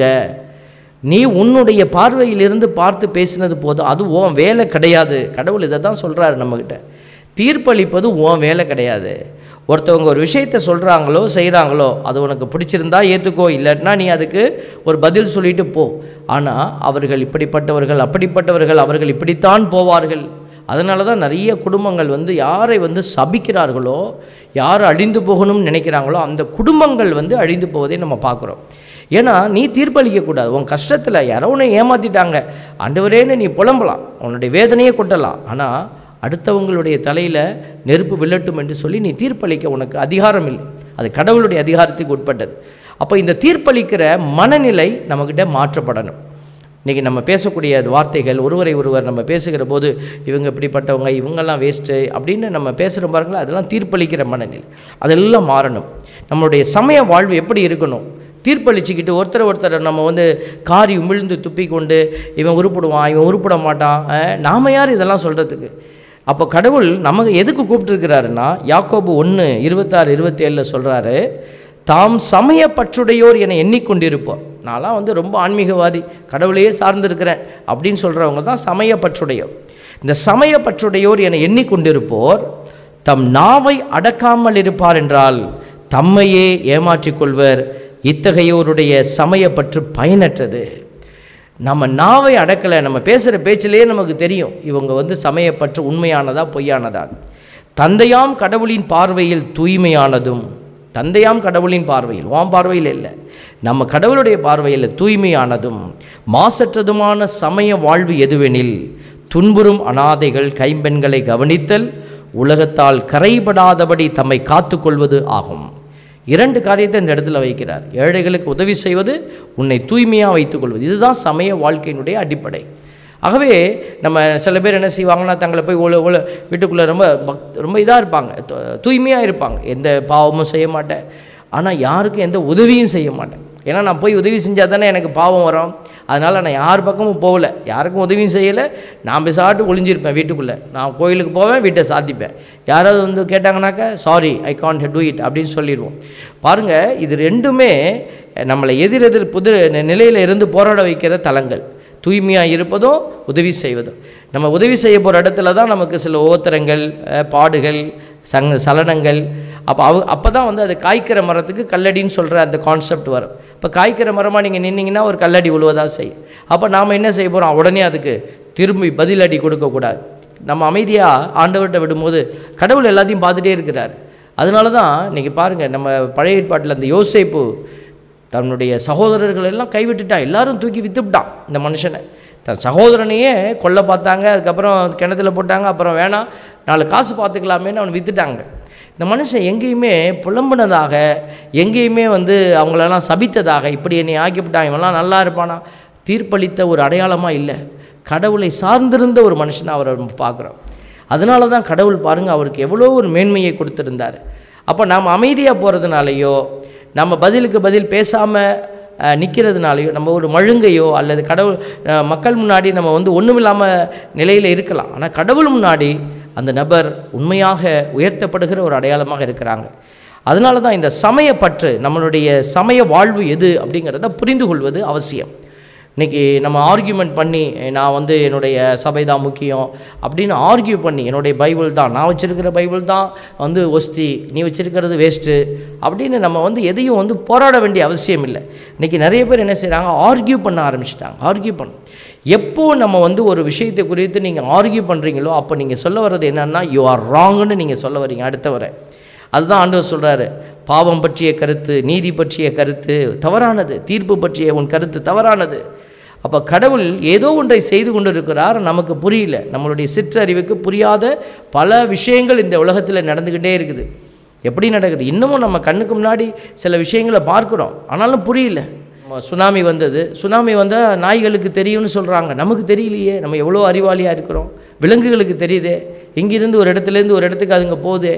நீ உன்னுடைய பார்வையிலிருந்து பார்த்து பேசினது போதும், அது உன் வேலை கிடையாது. கடவுள் இதை தான் சொல்கிறாரு நம்மக்கிட்ட. தீர்ப்பளிப்பது உன் வேலை கிடையாது. ஒருத்தவங்க ஒரு விஷயத்தை சொல்கிறாங்களோ செய்கிறாங்களோ, அது உனக்கு பிடிச்சிருந்தா ஏற்றுக்கோ, இல்லைன்னா நீ அதுக்கு ஒரு பதில் சொல்லிட்டு போ. ஆனால் அவர்கள் இப்படிப்பட்டவர்கள், அப்படிப்பட்டவர்கள், அவர்கள் இப்படித்தான் போவார்கள். அதனால தான் நிறைய குடும்பங்கள் வந்து யாரை வந்து சபிக்கிறார்களோ, யார் அழிந்து போகணும்னு நினைக்கிறாங்களோ அந்த குடும்பங்கள் வந்து அழிந்து போவதை நம்ம பார்க்குறோம். ஏன்னா நீ தீர்ப்பளிக்கக்கூடாது. உன் கஷ்டத்தில் யாரோ உன்னை ஏமாற்றிட்டாங்க, ஆண்டவரேன்னு நீ புலம்பலாம், உன்னுடைய வேதனையே கொட்டலாம். ஆனால் அடுத்தவங்களுடைய தலையில் நெருப்பு விழட்டும் என்று சொல்லி நீ தீர்ப்பளிக்க உனக்கு அதிகாரம் இல்லை. அது கடவுளுடைய அதிகாரத்துக்கு உட்பட்டது. அப்போ இந்த தீர்ப்பளிக்கிற மனநிலை நம்மக்கிட்ட மாற்றப்படணும். இன்றைக்கி நம்ம பேசக்கூடிய வார்த்தைகள், ஒருவரை ஒருவர் நம்ம பேசுகிற போது இவங்க இப்படிப்பட்டவங்க, இவங்கெல்லாம் வேஸ்ட்டு அப்படின்னு நம்ம பேசுகிற பாருங்களா, அதெல்லாம் தீர்ப்பளிக்கிற மனநிலை. அதெல்லாம் மாறணும். நம்மளுடைய சமய வாழ்வு எப்படி இருக்கணும்? தீர்ப்பளிச்சுக்கிட்டு ஒருத்தர் ஒருத்தர் நம்ம வந்து காரி உமிழ்ந்து துப்பி கொண்டு இவன் உருப்பிடுவான், இவன் உருப்பிட மாட்டான், நாம் யார் இதெல்லாம் சொல்கிறதுக்கு? அப்போ கடவுள் நமக்கு எதுக்கு கூப்பிட்டுருக்கிறாருன்னா, யாக்கோபு ஒன்று இருபத்தாறு இருபத்தி ஏழில் சொல்கிறாரு, தாம் சமய பற்றுடையோர் என எண்ணிக்கொண்டிருப்போம். நான்லாம் வந்து ரொம்ப ஆன்மீகவாதி, கடவுளையே சார்ந்திருக்கிறேன் அப்படின்னு சொல்கிறவங்க தான் சமய பற்றுடையோர். இந்த சமய பற்றுடையோர் என எண்ணிக்கொண்டிருப்போர் தம் நாவை அடக்காமல் இருப்பார் என்றால் தம்மையே ஏமாற்றிக்கொள்வர். இத்தகையோருடைய சமயப்பற்று பயனற்றது. நம்ம நாவை அடக்கலை, நம்ம பேசுகிற பேச்சிலேயே நமக்கு தெரியும் இவங்க வந்து சமயப்பற்று உண்மையானதா பொய்யானதா. தந்தையாம் கடவுளின் பார்வையில் தூய்மையானதும், தந்தையாம் கடவுளின் பார்வையில், உன் பார்வையில் இல்லை, நம்ம கடவுளுடைய பார்வையில் தூய்மையானதும் மாசற்றதுமான சமய வாழ்வு எதுவெனில் துன்புறும் அனாதைகள் கைம்பெண்களை கவனித்தல், உலகத்தால் கரைபடாதபடி தம்மை காத்து கொள்வது ஆகும். இரண்டு காரியத்தை இந்த இடத்துல வைக்கிறார். ஏழைகளுக்கு உதவி செய்வது, உன்னை தூய்மையாக வைத்துக்கொள்வது. இதுதான் சமய வாழ்க்கையினுடைய அடிப்படை. ஆகவே நம்ம சில பேர் என்ன செய்வாங்கன்னா, தங்களை போய் ஒழு ஒழு வீட்டுக்குள்ளே ரொம்ப பக் ரொம்ப இதாக இருப்பாங்க, தூய்மையாக இருப்பாங்க, எந்த பாவமும் செய்ய மாட்டேன், ஆனால் யாருக்கும் எந்த உதவியும் செய்ய மாட்டேன். ஏன்னா நான் போய் உதவி செஞ்சால் தானே எனக்கு பாவம் வரும். அதனால் நான் யார் பக்கமும் போகலை, யாருக்கும் உதவியும் செய்யலை, நான் பேசாட்டு ஒளிஞ்சிருப்பேன் வீட்டுக்குள்ளே. நான் கோயிலுக்கு போவேன், வீட்டை சாத்திப்பேன். யாராவது வந்து கேட்டாங்கனாக்கா sorry I can't do it அப்படின்னு சொல்லிடுவோம். பாருங்கள், இது ரெண்டுமே நம்மளை எதிரெதிர் புது நிலையில் இருந்து போராட வைக்கிற தலங்கள். தூய்மையாக இருப்பதும் உதவி செய்வதும். நம்ம உதவி செய்ய போகிற இடத்துல தான் நமக்கு சில ஓத்திரங்கள், பாடுகள், சங் சலனங்கள். அப்போ அவ அப்போ தான் வந்து அது காய்க்கிற மரத்துக்கு கல்லடின்னு சொல்கிற அந்த கான்செப்ட் வரும். இப்போ காய்க்கிற மரமாக நீங்கள் நின்னீங்கன்னா ஒரு கல்லடி விழுவதாக செய்யும். அப்போ நாம் என்ன செய்ய போகிறோம்? உடனே அதுக்கு திரும்பி பதிலடி கொடுக்கக்கூடாது. நம்ம அமைதியாக ஆண்டவர்கிட்ட விடும்போது கடவுள் எல்லாத்தையும் பார்த்துட்டே இருக்கிறார். அதனால தான் இன்றைக்கி பாருங்கள், நம்ம பழைய ஏற்பாட்டில் அந்த யோசேப்பு தன்னுடைய சகோதரர்கள் எல்லாம் கைவிட்டுட்டான், எல்லாரும் தூக்கி விற்றுவிட்டான் இந்த மனுஷனை. தன் சகோதரனையே கொல்ல பார்த்தாங்க, அதுக்கப்புறம் கிணத்துல போட்டாங்க, அப்புறம் வேணாம் நாலு காசு பார்த்துக்கலாமேன்னு அவன் விற்றுட்டாங்க. இந்த மனுஷன் எங்கேயுமே புலம்புனதாக, எங்கேயுமே வந்து அவங்களெல்லாம் சபித்ததாக, இப்படி என்னை ஆக்கிவிட்டான், இவெல்லாம் நல்லா இருப்பானா, தீர்ப்பளித்த ஒரு அடையாளமாக இல்லை. கடவுளை சார்ந்திருந்த ஒரு மனுஷனை அவரை பார்க்குறோம். அதனால தான் கடவுள் பாருங்கள் அவருக்கு எவ்வளோ ஒரு மேன்மையை கொடுத்துருந்தார். அப்போ நாம் அமைதியாக போகிறதுனாலையோ, நம்ம பதிலுக்கு பதில் பேசாமல் நிற்கிறதுனாலையோ, நம்ம ஒரு மழுங்கையோ அல்லது கடவுள் மக்கள் முன்னாடி நம்ம வந்து ஒன்றுமில்லாமல் நிலையில் இருக்கலாம். ஆனால் கடவுள் முன்னாடி அந்த நபர் உண்மையாக உயர்த்தப்படுகிற ஒரு அடையாளமாக இருக்கிறாங்க. அதனால தான் இந்த சமயப்பற்று, நம்மளுடைய சமய வாழ்வு எது அப்படிங்கிறத புரிந்து கொள்வது அவசியம். இன்றைக்கி நம்ம ஆர்கியூமெண்ட் பண்ணி, நான் வந்து என்னுடைய சபை தான் முக்கியம் அப்படின்னு ஆர்கியூ பண்ணி, என்னுடைய பைபிள் தான், நான் வச்சுருக்கிற பைபிள் தான் வந்து ஒஸ்தி, நீ வச்சுருக்கிறது வேஸ்ட்டு அப்படின்னு நம்ம வந்து எதையும் வந்து போராட வேண்டிய அவசியம் இல்லை. இன்றைக்கி நிறைய பேர் என்ன செய்கிறாங்க, ஆர்கியூ பண்ண ஆரம்பிச்சிட்டாங்க. ஆர்கியூ பண்ண எப்போ நம்ம வந்து ஒரு விஷயத்தை குறித்து நீங்கள் ஆர்கியூ பண்ணுறீங்களோ அப்போ நீங்கள் சொல்ல வர்றது என்னன்னா, யூ ஆர் ராங்குன்னு நீங்கள் சொல்ல வரீங்க அடுத்தவரை. அதுதான் ஆண்டவர் சொல்கிறாரு, பாவம் பற்றிய கருத்து, நீதி பற்றிய கருத்து தவறானது, தீர்ப்பு பற்றிய உன் கருத்து தவறானது. அப்போ கடவுள் ஏதோ ஒன்றை செய்து கொண்டு இருக்கிறார், நமக்கு புரியல, நம்மளுடைய சிற்றறிவுக்கு புரியாத பல விஷயங்கள் இந்த உலகத்தில் நடந்துக்கிட்டே இருக்குது. எப்படி நடக்குது? இன்னமும் நம்ம கண்ணுக்கு முன்னாடி சில விஷயங்களை பார்க்குறோம், ஆனாலும் புரியல. சுனாமி வந்தது, சுனாமி வந்தால் நாய்களுக்கு தெரியும்னு சொல்கிறாங்க, நமக்கு தெரியலையே. நம்ம எவ்வளோ அறிவாளியாக இருக்கிறோம், விலங்குகளுக்கு தெரியுதே, இங்கிருந்து ஒரு இடத்துலேருந்து ஒரு இடத்துக்கு அதுங்க போதே.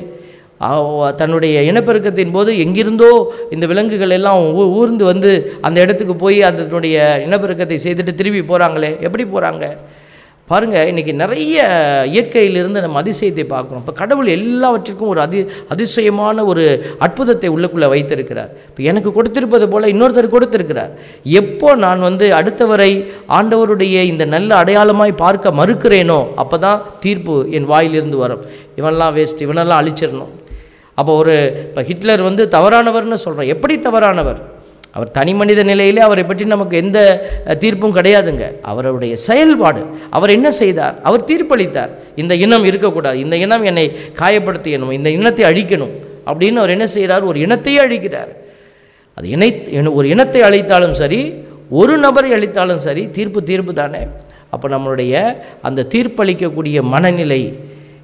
தன்னுடைய இனப்பெருக்கத்தின் போது எங்கிருந்தோ இந்த விலங்குகள் எல்லாம் ஊர்ந்து வந்து அந்த இடத்துக்கு போய் அதனுடைய இனப்பெருக்கத்தை செய்துட்டு திரும்பி போகிறாங்களே, எப்படி போகிறாங்க பாருங்கள். இன்றைக்கி நிறைய இயற்கையிலிருந்து நம்ம அதிசயத்தை பார்க்குறோம். இப்போ கடவுள் எல்லாவற்றிற்கும் ஒரு அதி அதிசயமான ஒரு அற்புதத்தை உள்ளுக்குள்ளே வைத்திருக்கிறார். இப்போ எனக்கு கொடுத்திருப்பது போல் இன்னொருத்தர் கொடுத்திருக்கிறார். எப்போ நான் வந்து அடுத்தவரை ஆண்டவருடைய இந்த நல்ல அடையாளமாய் பார்க்க மறுக்கிறேனோ அப்போ தான் தீர்ப்பு என் வாயிலிருந்து வரும். இவனெல்லாம் வேஸ்ட், இவனெல்லாம் அழிச்சிடணும். அப்போ ஒரு இப்போ ஹிட்லர் வந்து தவறானவர்னு சொல்கிறோம். எப்படி தவறானவர்? அவர் தனி மனித நிலையிலே அவரை பற்றி நமக்கு எந்த தீர்ப்பும் கிடையாதுங்க. அவருடைய செயல்பாடு, அவர் என்ன செய்தார்? அவர் தீர்ப்பளித்தார், இந்த இனம் இருக்கக்கூடாது, இந்த இனம் என்னை காயப்படுத்தணும், இந்த இனத்தை அழிக்கணும் அப்படின்னு அவர் என்ன செய்கிறார்? ஒரு இனத்தையே அழிக்கிறார். அது இணை ஒரு இனத்தை அழித்தாலும் சரி, ஒரு நபரை அழித்தாலும் சரி, தீர்ப்பு தீர்ப்பு தானே. அப்போ நம்மளுடைய அந்த தீர்ப்பளிக்கக்கூடிய மனநிலை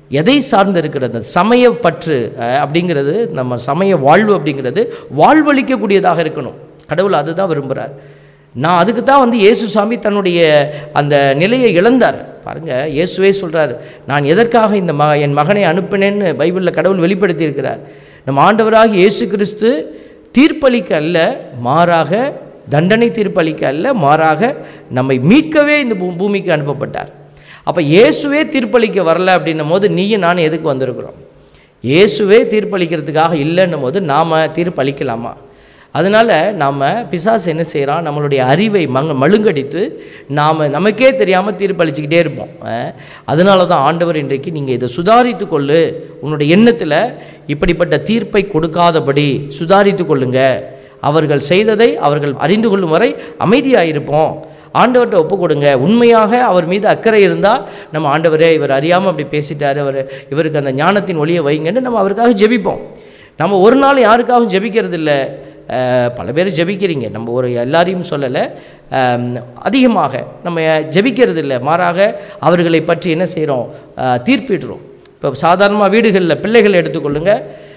எதை சார்ந்து இருக்கிறது? சமய பற்று அப்படிங்கிறது, நம்ம சமய வாழ்வு அப்படிங்கிறது வாழ்வளிக்கக்கூடியதாக இருக்கணும். கடவுள் அதுதான் விரும்புகிறார். நான் அதுக்கு தான் வந்து இயேசு சாமி தன்னுடைய அந்த நிலையை இழந்தார். பாருங்கள், இயேசுவே சொல்கிறார், நான் எதற்காக இந்த ம என் மகனை அனுப்பினேன்னு பைபிளில் கடவுள் வெளிப்படுத்தி இருக்கிறார். நம்ம ஆண்டவராக இயேசு கிறிஸ்து தீர்ப்பளிக்க அல்ல, மாறாக தண்டனை தீர்ப்பளிக்க அல்ல, மாறாக நம்மை மீட்கவே இந்த பூ பூமிக்கு அனுப்பப்பட்டார். அப்போ இயேசுவே தீர்ப்பளிக்க வரல அப்படின்னும் போது நீயும் நானும் எதுக்கு வந்திருக்கிறோம்? இயேசுவே தீர்ப்பளிக்கிறதுக்காக இல்லைன்னும் போது நாம் தீர்ப்பளிக்கலாமா? அதனால் நாம் பிசாசு என்ன செய்கிறான், நம்மளுடைய அறிவை மங்க மழுங்கடித்து நாம் நமக்கே தெரியாமல் தீர்ப்பளிச்சுக்கிட்டே இருப்போம். அதனால தான் ஆண்டவர் இன்றைக்கு நீங்கள் இதை சுதாரித்து கொள்ளு, உன்னுடைய எண்ணத்தில் இப்படிப்பட்ட தீர்ப்பை கொடுக்காதபடி சுதாரித்து கொள்ளுங்க, அவர்கள் செய்ததை அவர்கள் அறிந்து கொள்ளும் வரை அமைதியாயிருப்போம், ஆண்டவர்கிட்ட ஒப்பு கொடுங்க. உண்மையாக அவர் மீது அக்கறை இருந்தால் நம்ம ஆண்டவரே இவர் அறியாமல் அப்படி பேசிட்டார், அவர் இவருக்கு அந்த ஞானத்தின் ஒளியை வைங்கன்னு நம்ம அவருக்காக ஜெபிப்போம். நம்ம ஒரு நாள் யாருக்காகவும் ஜெபிக்கிறது இல்லை. பல பேர் ஜெபிக்கிறீங்க, நம்ம ஒரு எல்லாரையும் சொல்லலை, அதிகமாக நம்ம ஜெபிக்கிறது இல்லை, மாறாக அவர்களை பற்றி என்ன செய்கிறோம், தீர்ப்பிடுறோம். இப்போ சாதாரணமாக வீடுகளில் பிள்ளைகளை எடுத்துக்கொள்ளுங்க,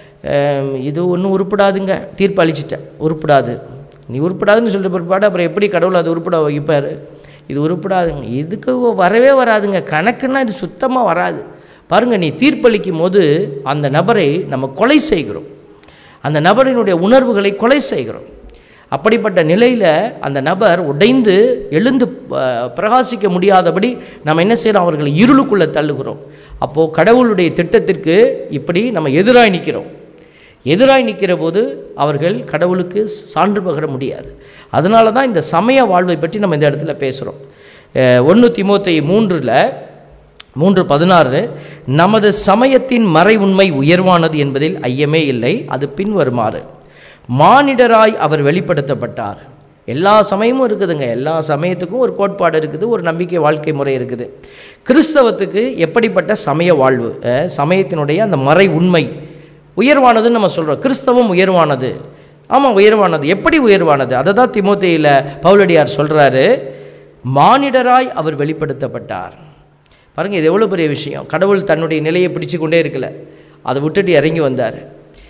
இது ஒன்றும் உருப்படாதுங்க, தீர்ப்பு அளிச்சிட்டேன், உருப்படாது, நீ உருப்படாதுன்னு சொல்லிட்டு பிற்பாடு அப்புறம் எப்படி கடவுள் அது உருப்பட வைப்பார்? இது உருப்படாதுங்க, இதுக்கு வரவே வராதுங்க, கணக்குன்னா இது சுத்தமாக வராது. பாருங்கள், நீ தீர்ப்பளிக்கும் போது அந்த நபரை நம்ம கொலை செய்கிறோம், அந்த நபரினுடைய உணர்வுகளை கொலை செய்கிறோம். அப்படிப்பட்ட நிலையில் அந்த நபர் உடைந்து எழுந்து பிரகாசிக்க முடியாதபடி நம்ம என்ன செய்கிறோம், அவர்களை இருளுக்குள்ளே தள்ளுகிறோம். அப்போது கடவுளுடைய திட்டத்திற்கு இப்படி நம்ம எதிராக நிற்கிறோம். எதிராக நிற்கிற போது அவர்கள் கடவுளுக்கு சான்று பகர முடியாது. அதனால தான் இந்த சமய வாழ்வை பற்றி நம்ம இந்த இடத்துல பேசுகிறோம். ஒன்று தீமோத்தேயு மூன்றில் மூன்று பதினாறு, நமது சமயத்தின் மறை உண்மை உயர்வானது என்பதில் ஐயமே இல்லை. அது பின்வருமாறு, மானிடராய் அவர் வெளிப்படுத்தப்பட்டார். எல்லா சமயமும் இருக்குதுங்க, எல்லா சமயத்துக்கும் ஒரு கோட்பாடு இருக்குது, ஒரு நம்பிக்கை வாழ்க்கை முறை இருக்குது. கிறிஸ்தவத்துக்கு எப்படிப்பட்ட சமய வாழ்வு, சமயத்தினுடைய அந்த மறை உண்மை உயர்வானதுன்னு நம்ம சொல்கிறோம். கிறிஸ்தவம் உயர்வானது, ஆமாம் உயர்வானது. எப்படி உயர்வானது? அதை தான் தீமோத்தேயுல பவுலடியார் சொல்கிறாரு, மானிடராய் அவர் வெளிப்படுத்தப்பட்டார். பாருங்கள், இது எவ்வளோ பெரிய விஷயம். கடவுள் தன்னுடைய நிலையை பிடிச்சு கொண்டே இருக்கல, அதை விட்டுட்டு இறங்கி வந்தார்.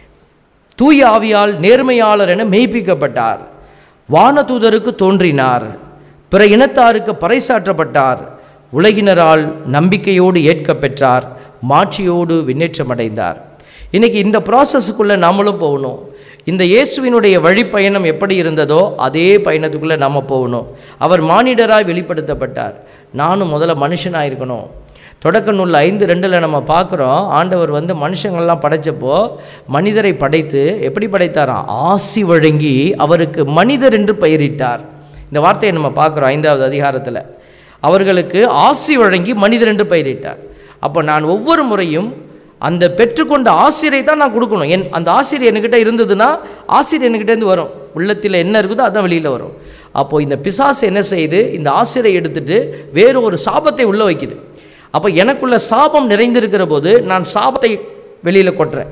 தூய ஆவியால் நேர்மையாளர் என மெய்ப்பிக்கப்பட்டார், வானதூதருக்கு தோன்றினார், பிற இனத்தாருக்கு பறைசாற்றப்பட்டார், உலகினரால் நம்பிக்கையோடு ஏற்க பெற்றார், மாட்சியோடு விண்ணேற்றமடைந்தார். இன்றைக்கி இந்த ப்ராசஸுக்குள்ளே நம்மளும் போகணும். இந்த இயேசுவினுடைய வழிப்பயணம் எப்படி இருந்ததோ அதே பயணத்துக்குள்ளே நம்ம போகணும். அவர் மானிடராய் வெளிப்படுத்தப்பட்டார். நானும் முதல்ல மனுஷனாக இருக்கணும். தொடக்க நூல் ஐந்து ரெண்டில் நம்ம பார்க்குறோம், ஆண்டவர் வந்து மனுஷங்கள்லாம் படைத்தப்போ மனிதரை படைத்து எப்படி படைத்தாராம், ஆசி வழங்கி அவருக்கு மனிதர் என்று பெயரிட்டார். இந்த வார்த்தையை நம்ம பார்க்குறோம் ஐந்தாவது அதிகாரத்தில். அவர்களுக்கு ஆசி வழங்கி மனிதர் என்று பெயரிட்டார். அப்போ நான் ஒவ்வொரு முறையும் அந்த பெற்றுக்கொண்ட ஆசிரியை தான் நான் கொடுக்கணும். என் அந்த ஆசிரியர் என்கிட்ட இருந்ததுன்னா ஆசிரியர் என்கிட்டேருந்து வரும், உள்ளத்தில் என்ன இருக்குதோ அதான் வெளியில் வரும். அப்போது இந்த பிசாசு என்ன செய்யுது, இந்த ஆசிரியை எடுத்துட்டு வேறு ஒரு சாபத்தை உள்ளே வைக்குது. அப்போ எனக்குள்ள சாபம் நிறைந்திருக்கிற போது நான் சாபத்தை வெளியில் கொட்டுறேன்,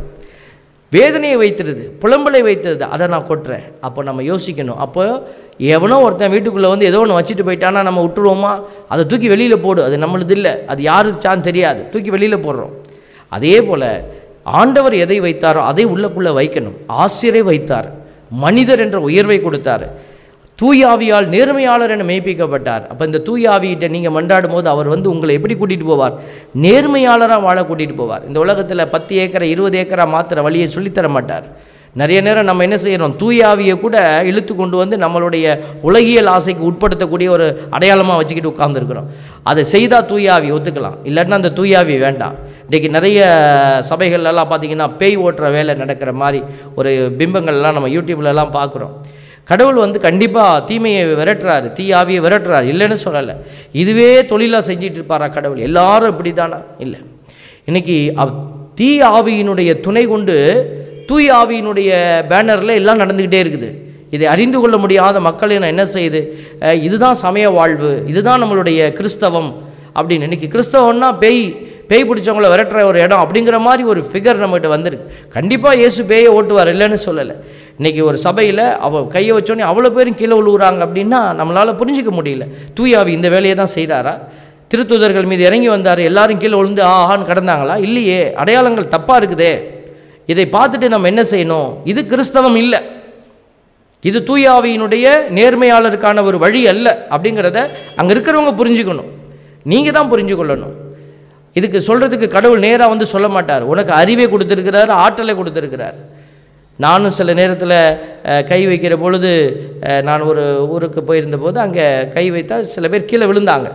வேதனையை வைத்திருது, புலம்பலை வைத்தது, அதை நான் கொட்டுறேன். அப்போ நம்ம யோசிக்கணும். அப்போ எவனோ ஒருத்தன் வீட்டுக்குள்ளே வந்து ஏதோ ஒன்று வச்சுட்டு போயிட்டானா நம்ம விட்டுருவோமா? அதை தூக்கி வெளியில் போடு, அது நம்மளது இல்லை, அது யாருச்சான்னு தெரியாது, தூக்கி வெளியில் போடுறோம். அதே போல் ஆண்டவர் எதை வைத்தாரோ அதை உள்ளக்குள்ளே வைக்கணும். ஆசிரியரை வைத்தார், மனிதர் என்ற உயர்வை கொடுத்தார், தூயாவியால் நேர்மையாளர் என மெய்ப்பிக்கப்பட்டார். அப்போ இந்த தூயாவியிட்ட நீங்கள் மன்றாடும் போது அவர் வந்து உங்களை எப்படி கூட்டிகிட்டு போவார், நேர்மையாளராக வாழ கூட்டிகிட்டு போவார். இந்த உலகத்தில் பத்து ஏக்கரை இருபது ஏக்கரா மாத்திர வழியை சொல்லித்தர மாட்டார். நிறைய நேரம் நம்ம என்ன செய்கிறோம், தூயாவியை கூட இழுத்து கொண்டு வந்து நம்மளுடைய உலகியல் ஆசைக்கு உட்படுத்தக்கூடிய ஒரு அடையாளமாக வச்சுக்கிட்டு உட்கார்ந்துருக்கிறோம். அதை செய்தால் தூயாவி ஒத்துக்கலாம், இல்லைன்னா அந்த தூயாவி வேண்டாம். இன்றைக்கி நிறைய சபைகள்லாம் பார்த்திங்கன்னா பேய் ஓட்டுற வேலை நடக்கிற மாதிரி ஒரு பிம்பங்கள்லாம் நம்ம யூடியூப்லலாம் பார்க்குறோம். கடவுள் வந்து கண்டிப்பாக தீமையை விரட்டுறாரு, தீயாவியை விரட்டுறாரு, இல்லைன்னு சொல்லலை. இதுவே தொழிலாக செஞ்சிட்டு இருப்பாரா கடவுள்? எல்லாரும் இப்படி தானா? இல்லை. இன்றைக்கி தீ ஆவியினுடைய துணை கொண்டு தூய் ஆவியினுடைய பேனரில் எல்லாம் நடந்துக்கிட்டே இருக்குது. இதை அறிந்து கொள்ள முடியாத மக்கள் என்ன செய்யுது, இதுதான் சமய வாழ்வு, இதுதான் நம்மளுடைய கிறிஸ்தவம் அப்படின்னு. இன்றைக்கி கிறிஸ்தவம்னா பேய் பேய் பிடிச்சவங்கள விரட்டுற ஒரு இடம் அப்படிங்கிற மாதிரி ஒரு ஃபிகர் நம்மகிட்ட வந்துருக்கு. கண்டிப்பாக இயேசு பேயை ஓட்டுவார், இல்லைன்னு சொல்லலை. இன்றைக்கி ஒரு சபையில் அவள் கையை வச்சோன்னே அவ்வளோ பேரும் கீழே விழுவுறாங்க அப்படின்னா நம்மளால் புரிஞ்சிக்க முடியல. தூயாவி இந்த வேலையை தான் செய்கிறாரா? திருத்தூதர்கள் மீது இறங்கி வந்தார், எல்லாரும் கீழே விழுந்து ஆஹான்னு கிடந்தாங்களா? இல்லையே. அடையாளங்கள் தப்பாக இருக்குதே, இதை பார்த்துட்டு நம்ம என்ன செய்யணும்? இது கிறிஸ்தவம் இல்லை, இது தூயாவியினுடைய நேர்மையாளருக்கான ஒரு வழி அல்ல அப்படிங்கிறத அங்கே இருக்கிறவங்க புரிஞ்சுக்கணும். நீங்கள் தான் புரிஞ்சு கொள்ளணும். இதுக்கு சொல்கிறதுக்கு கடவுள் நேராக வந்து சொல்ல மாட்டார். உனக்கு அறிவை கொடுத்துருக்கிறார், ஆற்றலை கொடுத்துருக்கிறார். நானும் சில நேரத்தில் கை வைக்கிற பொழுது, நான் ஒரு ஊருக்கு போயிருந்த போது அங்கே கை வைத்தால் சில பேர் கீழே விழுந்தாங்க.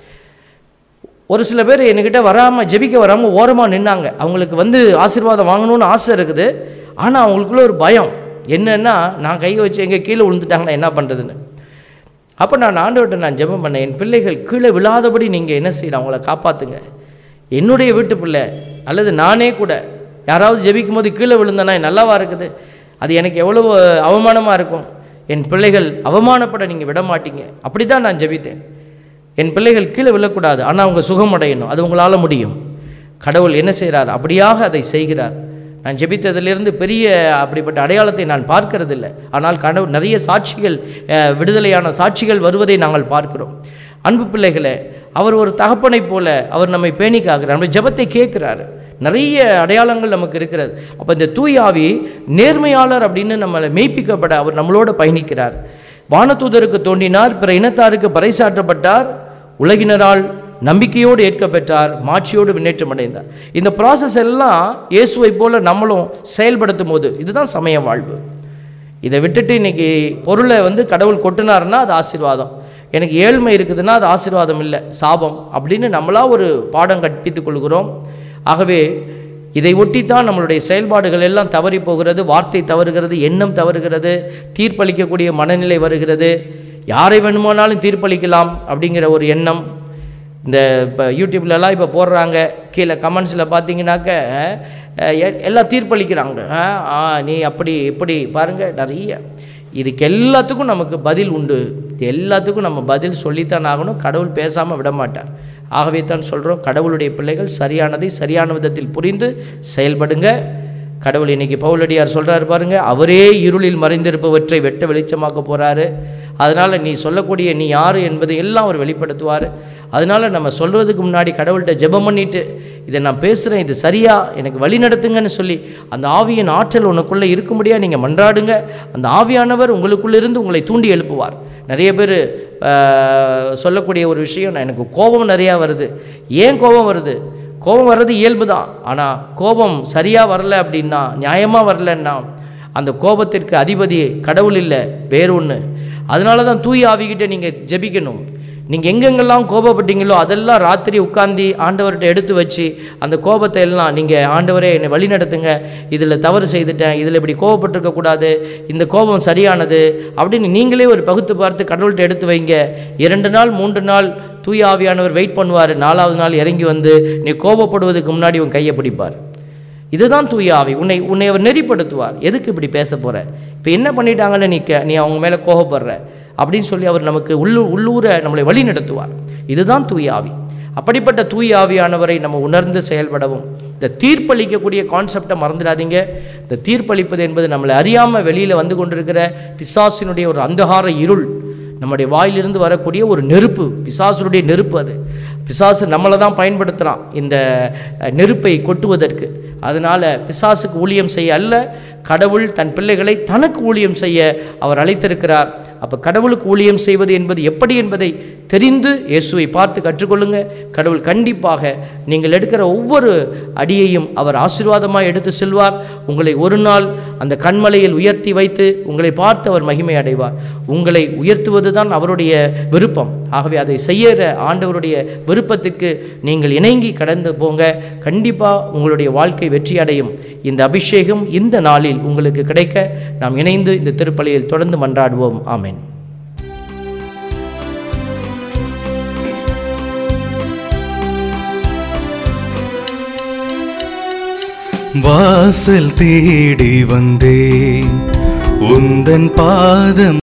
ஒரு சில பேர் என்கிட்ட வராமல், ஜெபிக்க வராமல் ஓரமாக நின்னாங்க. அவங்களுக்கு வந்து ஆசீர்வாதம் வாங்கணும்னு ஆசை இருக்குது, ஆனால் அவங்களுக்குள்ள ஒரு பயம் என்னென்னா, நான் கை வச்சு எங்கே கீழே விழுந்துட்டாங்கன்னா என்ன பண்ணுறதுன்னு. அப்போ நான் ஆண்டவர்கிட்ட நான் ஜெபம் பண்ணேன், என் பிள்ளைகள் கீழே விழாதபடி நீங்கள் என்ன செய்யலாம், அவங்கள காப்பாற்றுங்க. என்னுடைய வீட்டு பிள்ளை அல்லது நானே கூட யாராவது ஜெபிக்கும் போது கீழே விழுந்தேன்னா நல்லாவா இருக்குது? அது எனக்கு எவ்வளோ அவமானமாக இருக்கும். என் பிள்ளைகள் அவமானப்பட நீங்கள் விட மாட்டீங்க. அப்படி தான் நான் ஜெபித்தேன். என் பிள்ளைகள் கீழே விழக்கூடாது, ஆனால் அவங்க சுகம் அடையணும், அது உங்களால் முடியும். கடவுள் என்ன செய்கிறார்? அப்படியாக அதை செய்கிறார். நான் ஜெபித்ததிலிருந்து பெரிய அப்படிப்பட்ட அடையாளத்தை நான் பார்க்கறதில்லை, ஆனால் கடவுள் நிறைய சாட்சிகள், விடுதலையான சாட்சிகள் வருவதை நாங்கள் பார்க்கிறோம். அன்பு பிள்ளைகளை, அவர் ஒரு தகப்பனை போல அவர் நம்மை பேணி காக்கிறார், நம்ம ஜெபத்தை கேட்குறாரு. நிறைய அடையாளங்கள் நமக்கு இருக்கிறது. அப்போ இந்த தூயாவி நேர்மையாளர் அப்படின்னு நம்மளை மெய்ப்பிக்கப்பட அவர் நம்மளோட பயணிக்கிறார். வானதூதருக்கு தோன்றினார், பிற இனத்தாருக்கு பறைசாற்றப்பட்டார், உலகினரால் நம்பிக்கையோடு ஏற்கப்பெற்றார், மாட்சியோடு முன்னேற்றம் அடைந்தார். இந்த ப்ராசஸ் எல்லாம் இயேசுவை போல நம்மளும் செயல்படுத்தும் போது இதுதான் சமய வாழ்வு. இதை விட்டுட்டு இன்னைக்கு பொருளை வந்து கடவுள் கொட்டினார்னா அது ஆசீர்வாதம், எனக்கு ஏழ்மை இருக்குதுன்னா அது ஆசீர்வாதம் இல்லை, சாபம் அப்படின்னு நம்மளா ஒரு பாடம் கற்பித்துக் கொள்கிறோம். ஆகவே இதை ஒட்டித்தான் நம்மளுடைய செயல்பாடுகள் எல்லாம் தவறி போகிறது, வார்த்தை தவறுகிறது, எண்ணம் தவறுகிறது, தீர்ப்பளிக்கக்கூடிய மனநிலை வருகிறது. யாரை வேணுமானாலும் தீர்ப்பளிக்கலாம் அப்படிங்கிற ஒரு எண்ணம். இந்த இப்போ யூடியூப்லலாம் இப்போ போடுறாங்க, கீழே கமெண்ட்ஸில் பார்த்தீங்கன்னாக்க எல்லாம் தீர்ப்பளிக்கிறாங்க. நீ அப்படி இப்படி பாருங்கள், நிறைய இதுக்கு எல்லாத்துக்கும் நமக்கு பதில் உண்டு. எல்லாத்துக்கும் நம்ம பதில் சொல்லித்தான் ஆகணும். கடவுள் பேசாமல் விட மாட்டார். ஆகவே தான் சொல்கிறோம், கடவுளுடைய பிள்ளைகள் சரியானதை சரியான விதத்தில் புரிந்து செயல்படுங்க. கடவுள் இன்னைக்கு பவுலடியார் சொல்கிறாரு பாருங்க, அவரே இருளில் மறைந்திருப்பவற்றை வெட்ட வெளிச்சமாக்க போகிறாரு. அதனால் நீ சொல்லக்கூடிய நீ யார் என்பதை எல்லாம் அவர் வெளிப்படுத்துவார். அதனால் நம்ம சொல்கிறதுக்கு முன்னாடி கடவுள்கிட்ட ஜெபம் பண்ணிவிட்டு, இதை நான் பேசுகிறேன், இது சரியா, எனக்கு வழி நடத்துங்கன்னு சொல்லி அந்த ஆவியின் ஆற்றல் உனக்குள்ளே இருக்கும்படியாக நீங்கள் மன்றாடுங்க. அந்த ஆவியானவர் உங்களுக்குள்ளேருந்து உங்களை தூண்டி எழுப்புவார். நிறைய பேர் சொல்லக்கூடிய ஒரு விஷயம், நான் எனக்கு கோபம் நிறையா வருது. ஏன் கோபம் வருது? கோபம் வர்றது இயல்பு தான். ஆனால் கோபம் சரியாக வரல அப்படின்னா, நியாயமாக வரலன்னா, அந்த கோபத்திற்கு அதிபதி கடவுள் இல்லை, வேறு ஒன்று. அதனால தான் தூய ஆவிகிட்ட நீங்கள் ஜெபிக்கணும். நீங்கள் எங்கெங்கெல்லாம் கோபப்பட்டீங்களோ அதெல்லாம் ராத்திரி உட்காந்து ஆண்டவர்கிட்ட எடுத்து வச்சு அந்த கோபத்தை எல்லாம் நீங்கள், ஆண்டவரே என்னை வழி நடத்துங்க, இதில் தவறு செய்துட்டேன், இதில் இப்படி கோபப்பட்டிருக்கக்கூடாது, இந்த கோபம் சரியானது அப்படின்னு நீங்களே ஒரு பகுத்து பார்த்து கடவுள்கிட்ட எடுத்து வைங்க. இரண்டு நாள் மூன்று நாள் தூய ஆவியானவர் வெயிட் பண்ணுவார். நாலாவது நாள் இறங்கி வந்து நீ கோபப்படுவதுக்கு முன்னாடி உன் கையை பிடிப்பார். இதுதான் தூய ஆவி. உன்னை உன்னை அவர் நெறிப்படுத்துவார். எதுக்கு இப்படி பேச போகிற, இப்போ என்ன பண்ணிட்டாங்கன்னு நீ நீ அவங்க மேலே கோபப்படுற அப்படின்னு சொல்லி அவர் நமக்கு உள்ளூ உள்ளூர நம்மளை வழி நடத்துவார். இதுதான் தூய ஆவி. அப்படிப்பட்ட தூய ஆவியானவரை நம்ம உணர்ந்து செயல்படவும், இந்த தீர்ப்பளிக்கக்கூடிய கான்செப்டை மறந்துடாதீங்க. இந்த தீர்ப்பளிப்பது என்பது நம்மளை அறியாமல் வெளியில் வந்து கொண்டிருக்கிற பிசாசினுடைய ஒரு அந்தகார இருள், நம்முடைய வாயிலிருந்து வரக்கூடிய ஒரு நெருப்பு, பிசாசுடைய நெருப்பு. அது பிசாசு நம்மளை தான் பயன்படுத்துகிறான் இந்த நெருப்பை கொட்டுவதற்கு. அதனால் பிசாசுக்கு ஊழியம் செய்ய அல்ல, கடவுள் தன் பிள்ளைகளை தனக்கு ஊழியம் செய்ய அவர் அழைத்திருக்கிறார். அப்போ கடவுளுக்கு ஊழியம் செய்வது என்பது எப்படி என்பதை தெரிந்து இயேசுவை பார்த்து கற்றுக்கொள்ளுங்க. கடவுள் கண்டிப்பாக நீங்கள் எடுக்கிற ஒவ்வொரு அடியையும் அவர் ஆசீர்வாதமாக எடுத்து செல்வார். உங்களை ஒரு நாள் அந்த கண்மலையில் உயர்த்தி வைத்து உங்களை பார்த்து அவர் மகிமை அடைவார். உங்களை உயர்த்துவது தான் அவருடைய விருப்பம். ஆகவே அதை செய்கிற ஆண்டவருடைய விருப்பத்திற்கு நீங்கள் இணங்கி கடந்து போங்க. கண்டிப்பாக உங்களுடைய வாழ்க்கை வெற்றி அடையும். இந்த அபிஷேகம் இந்த நாளில் உங்களுக்கு கிடைக்க நாம் இணைந்து இந்த திருப்பலியில் தொடர்ந்து மன்றாடுவோம். ஆமென். வாசல் தேடி வந்தேன், உந்தன் பாதம்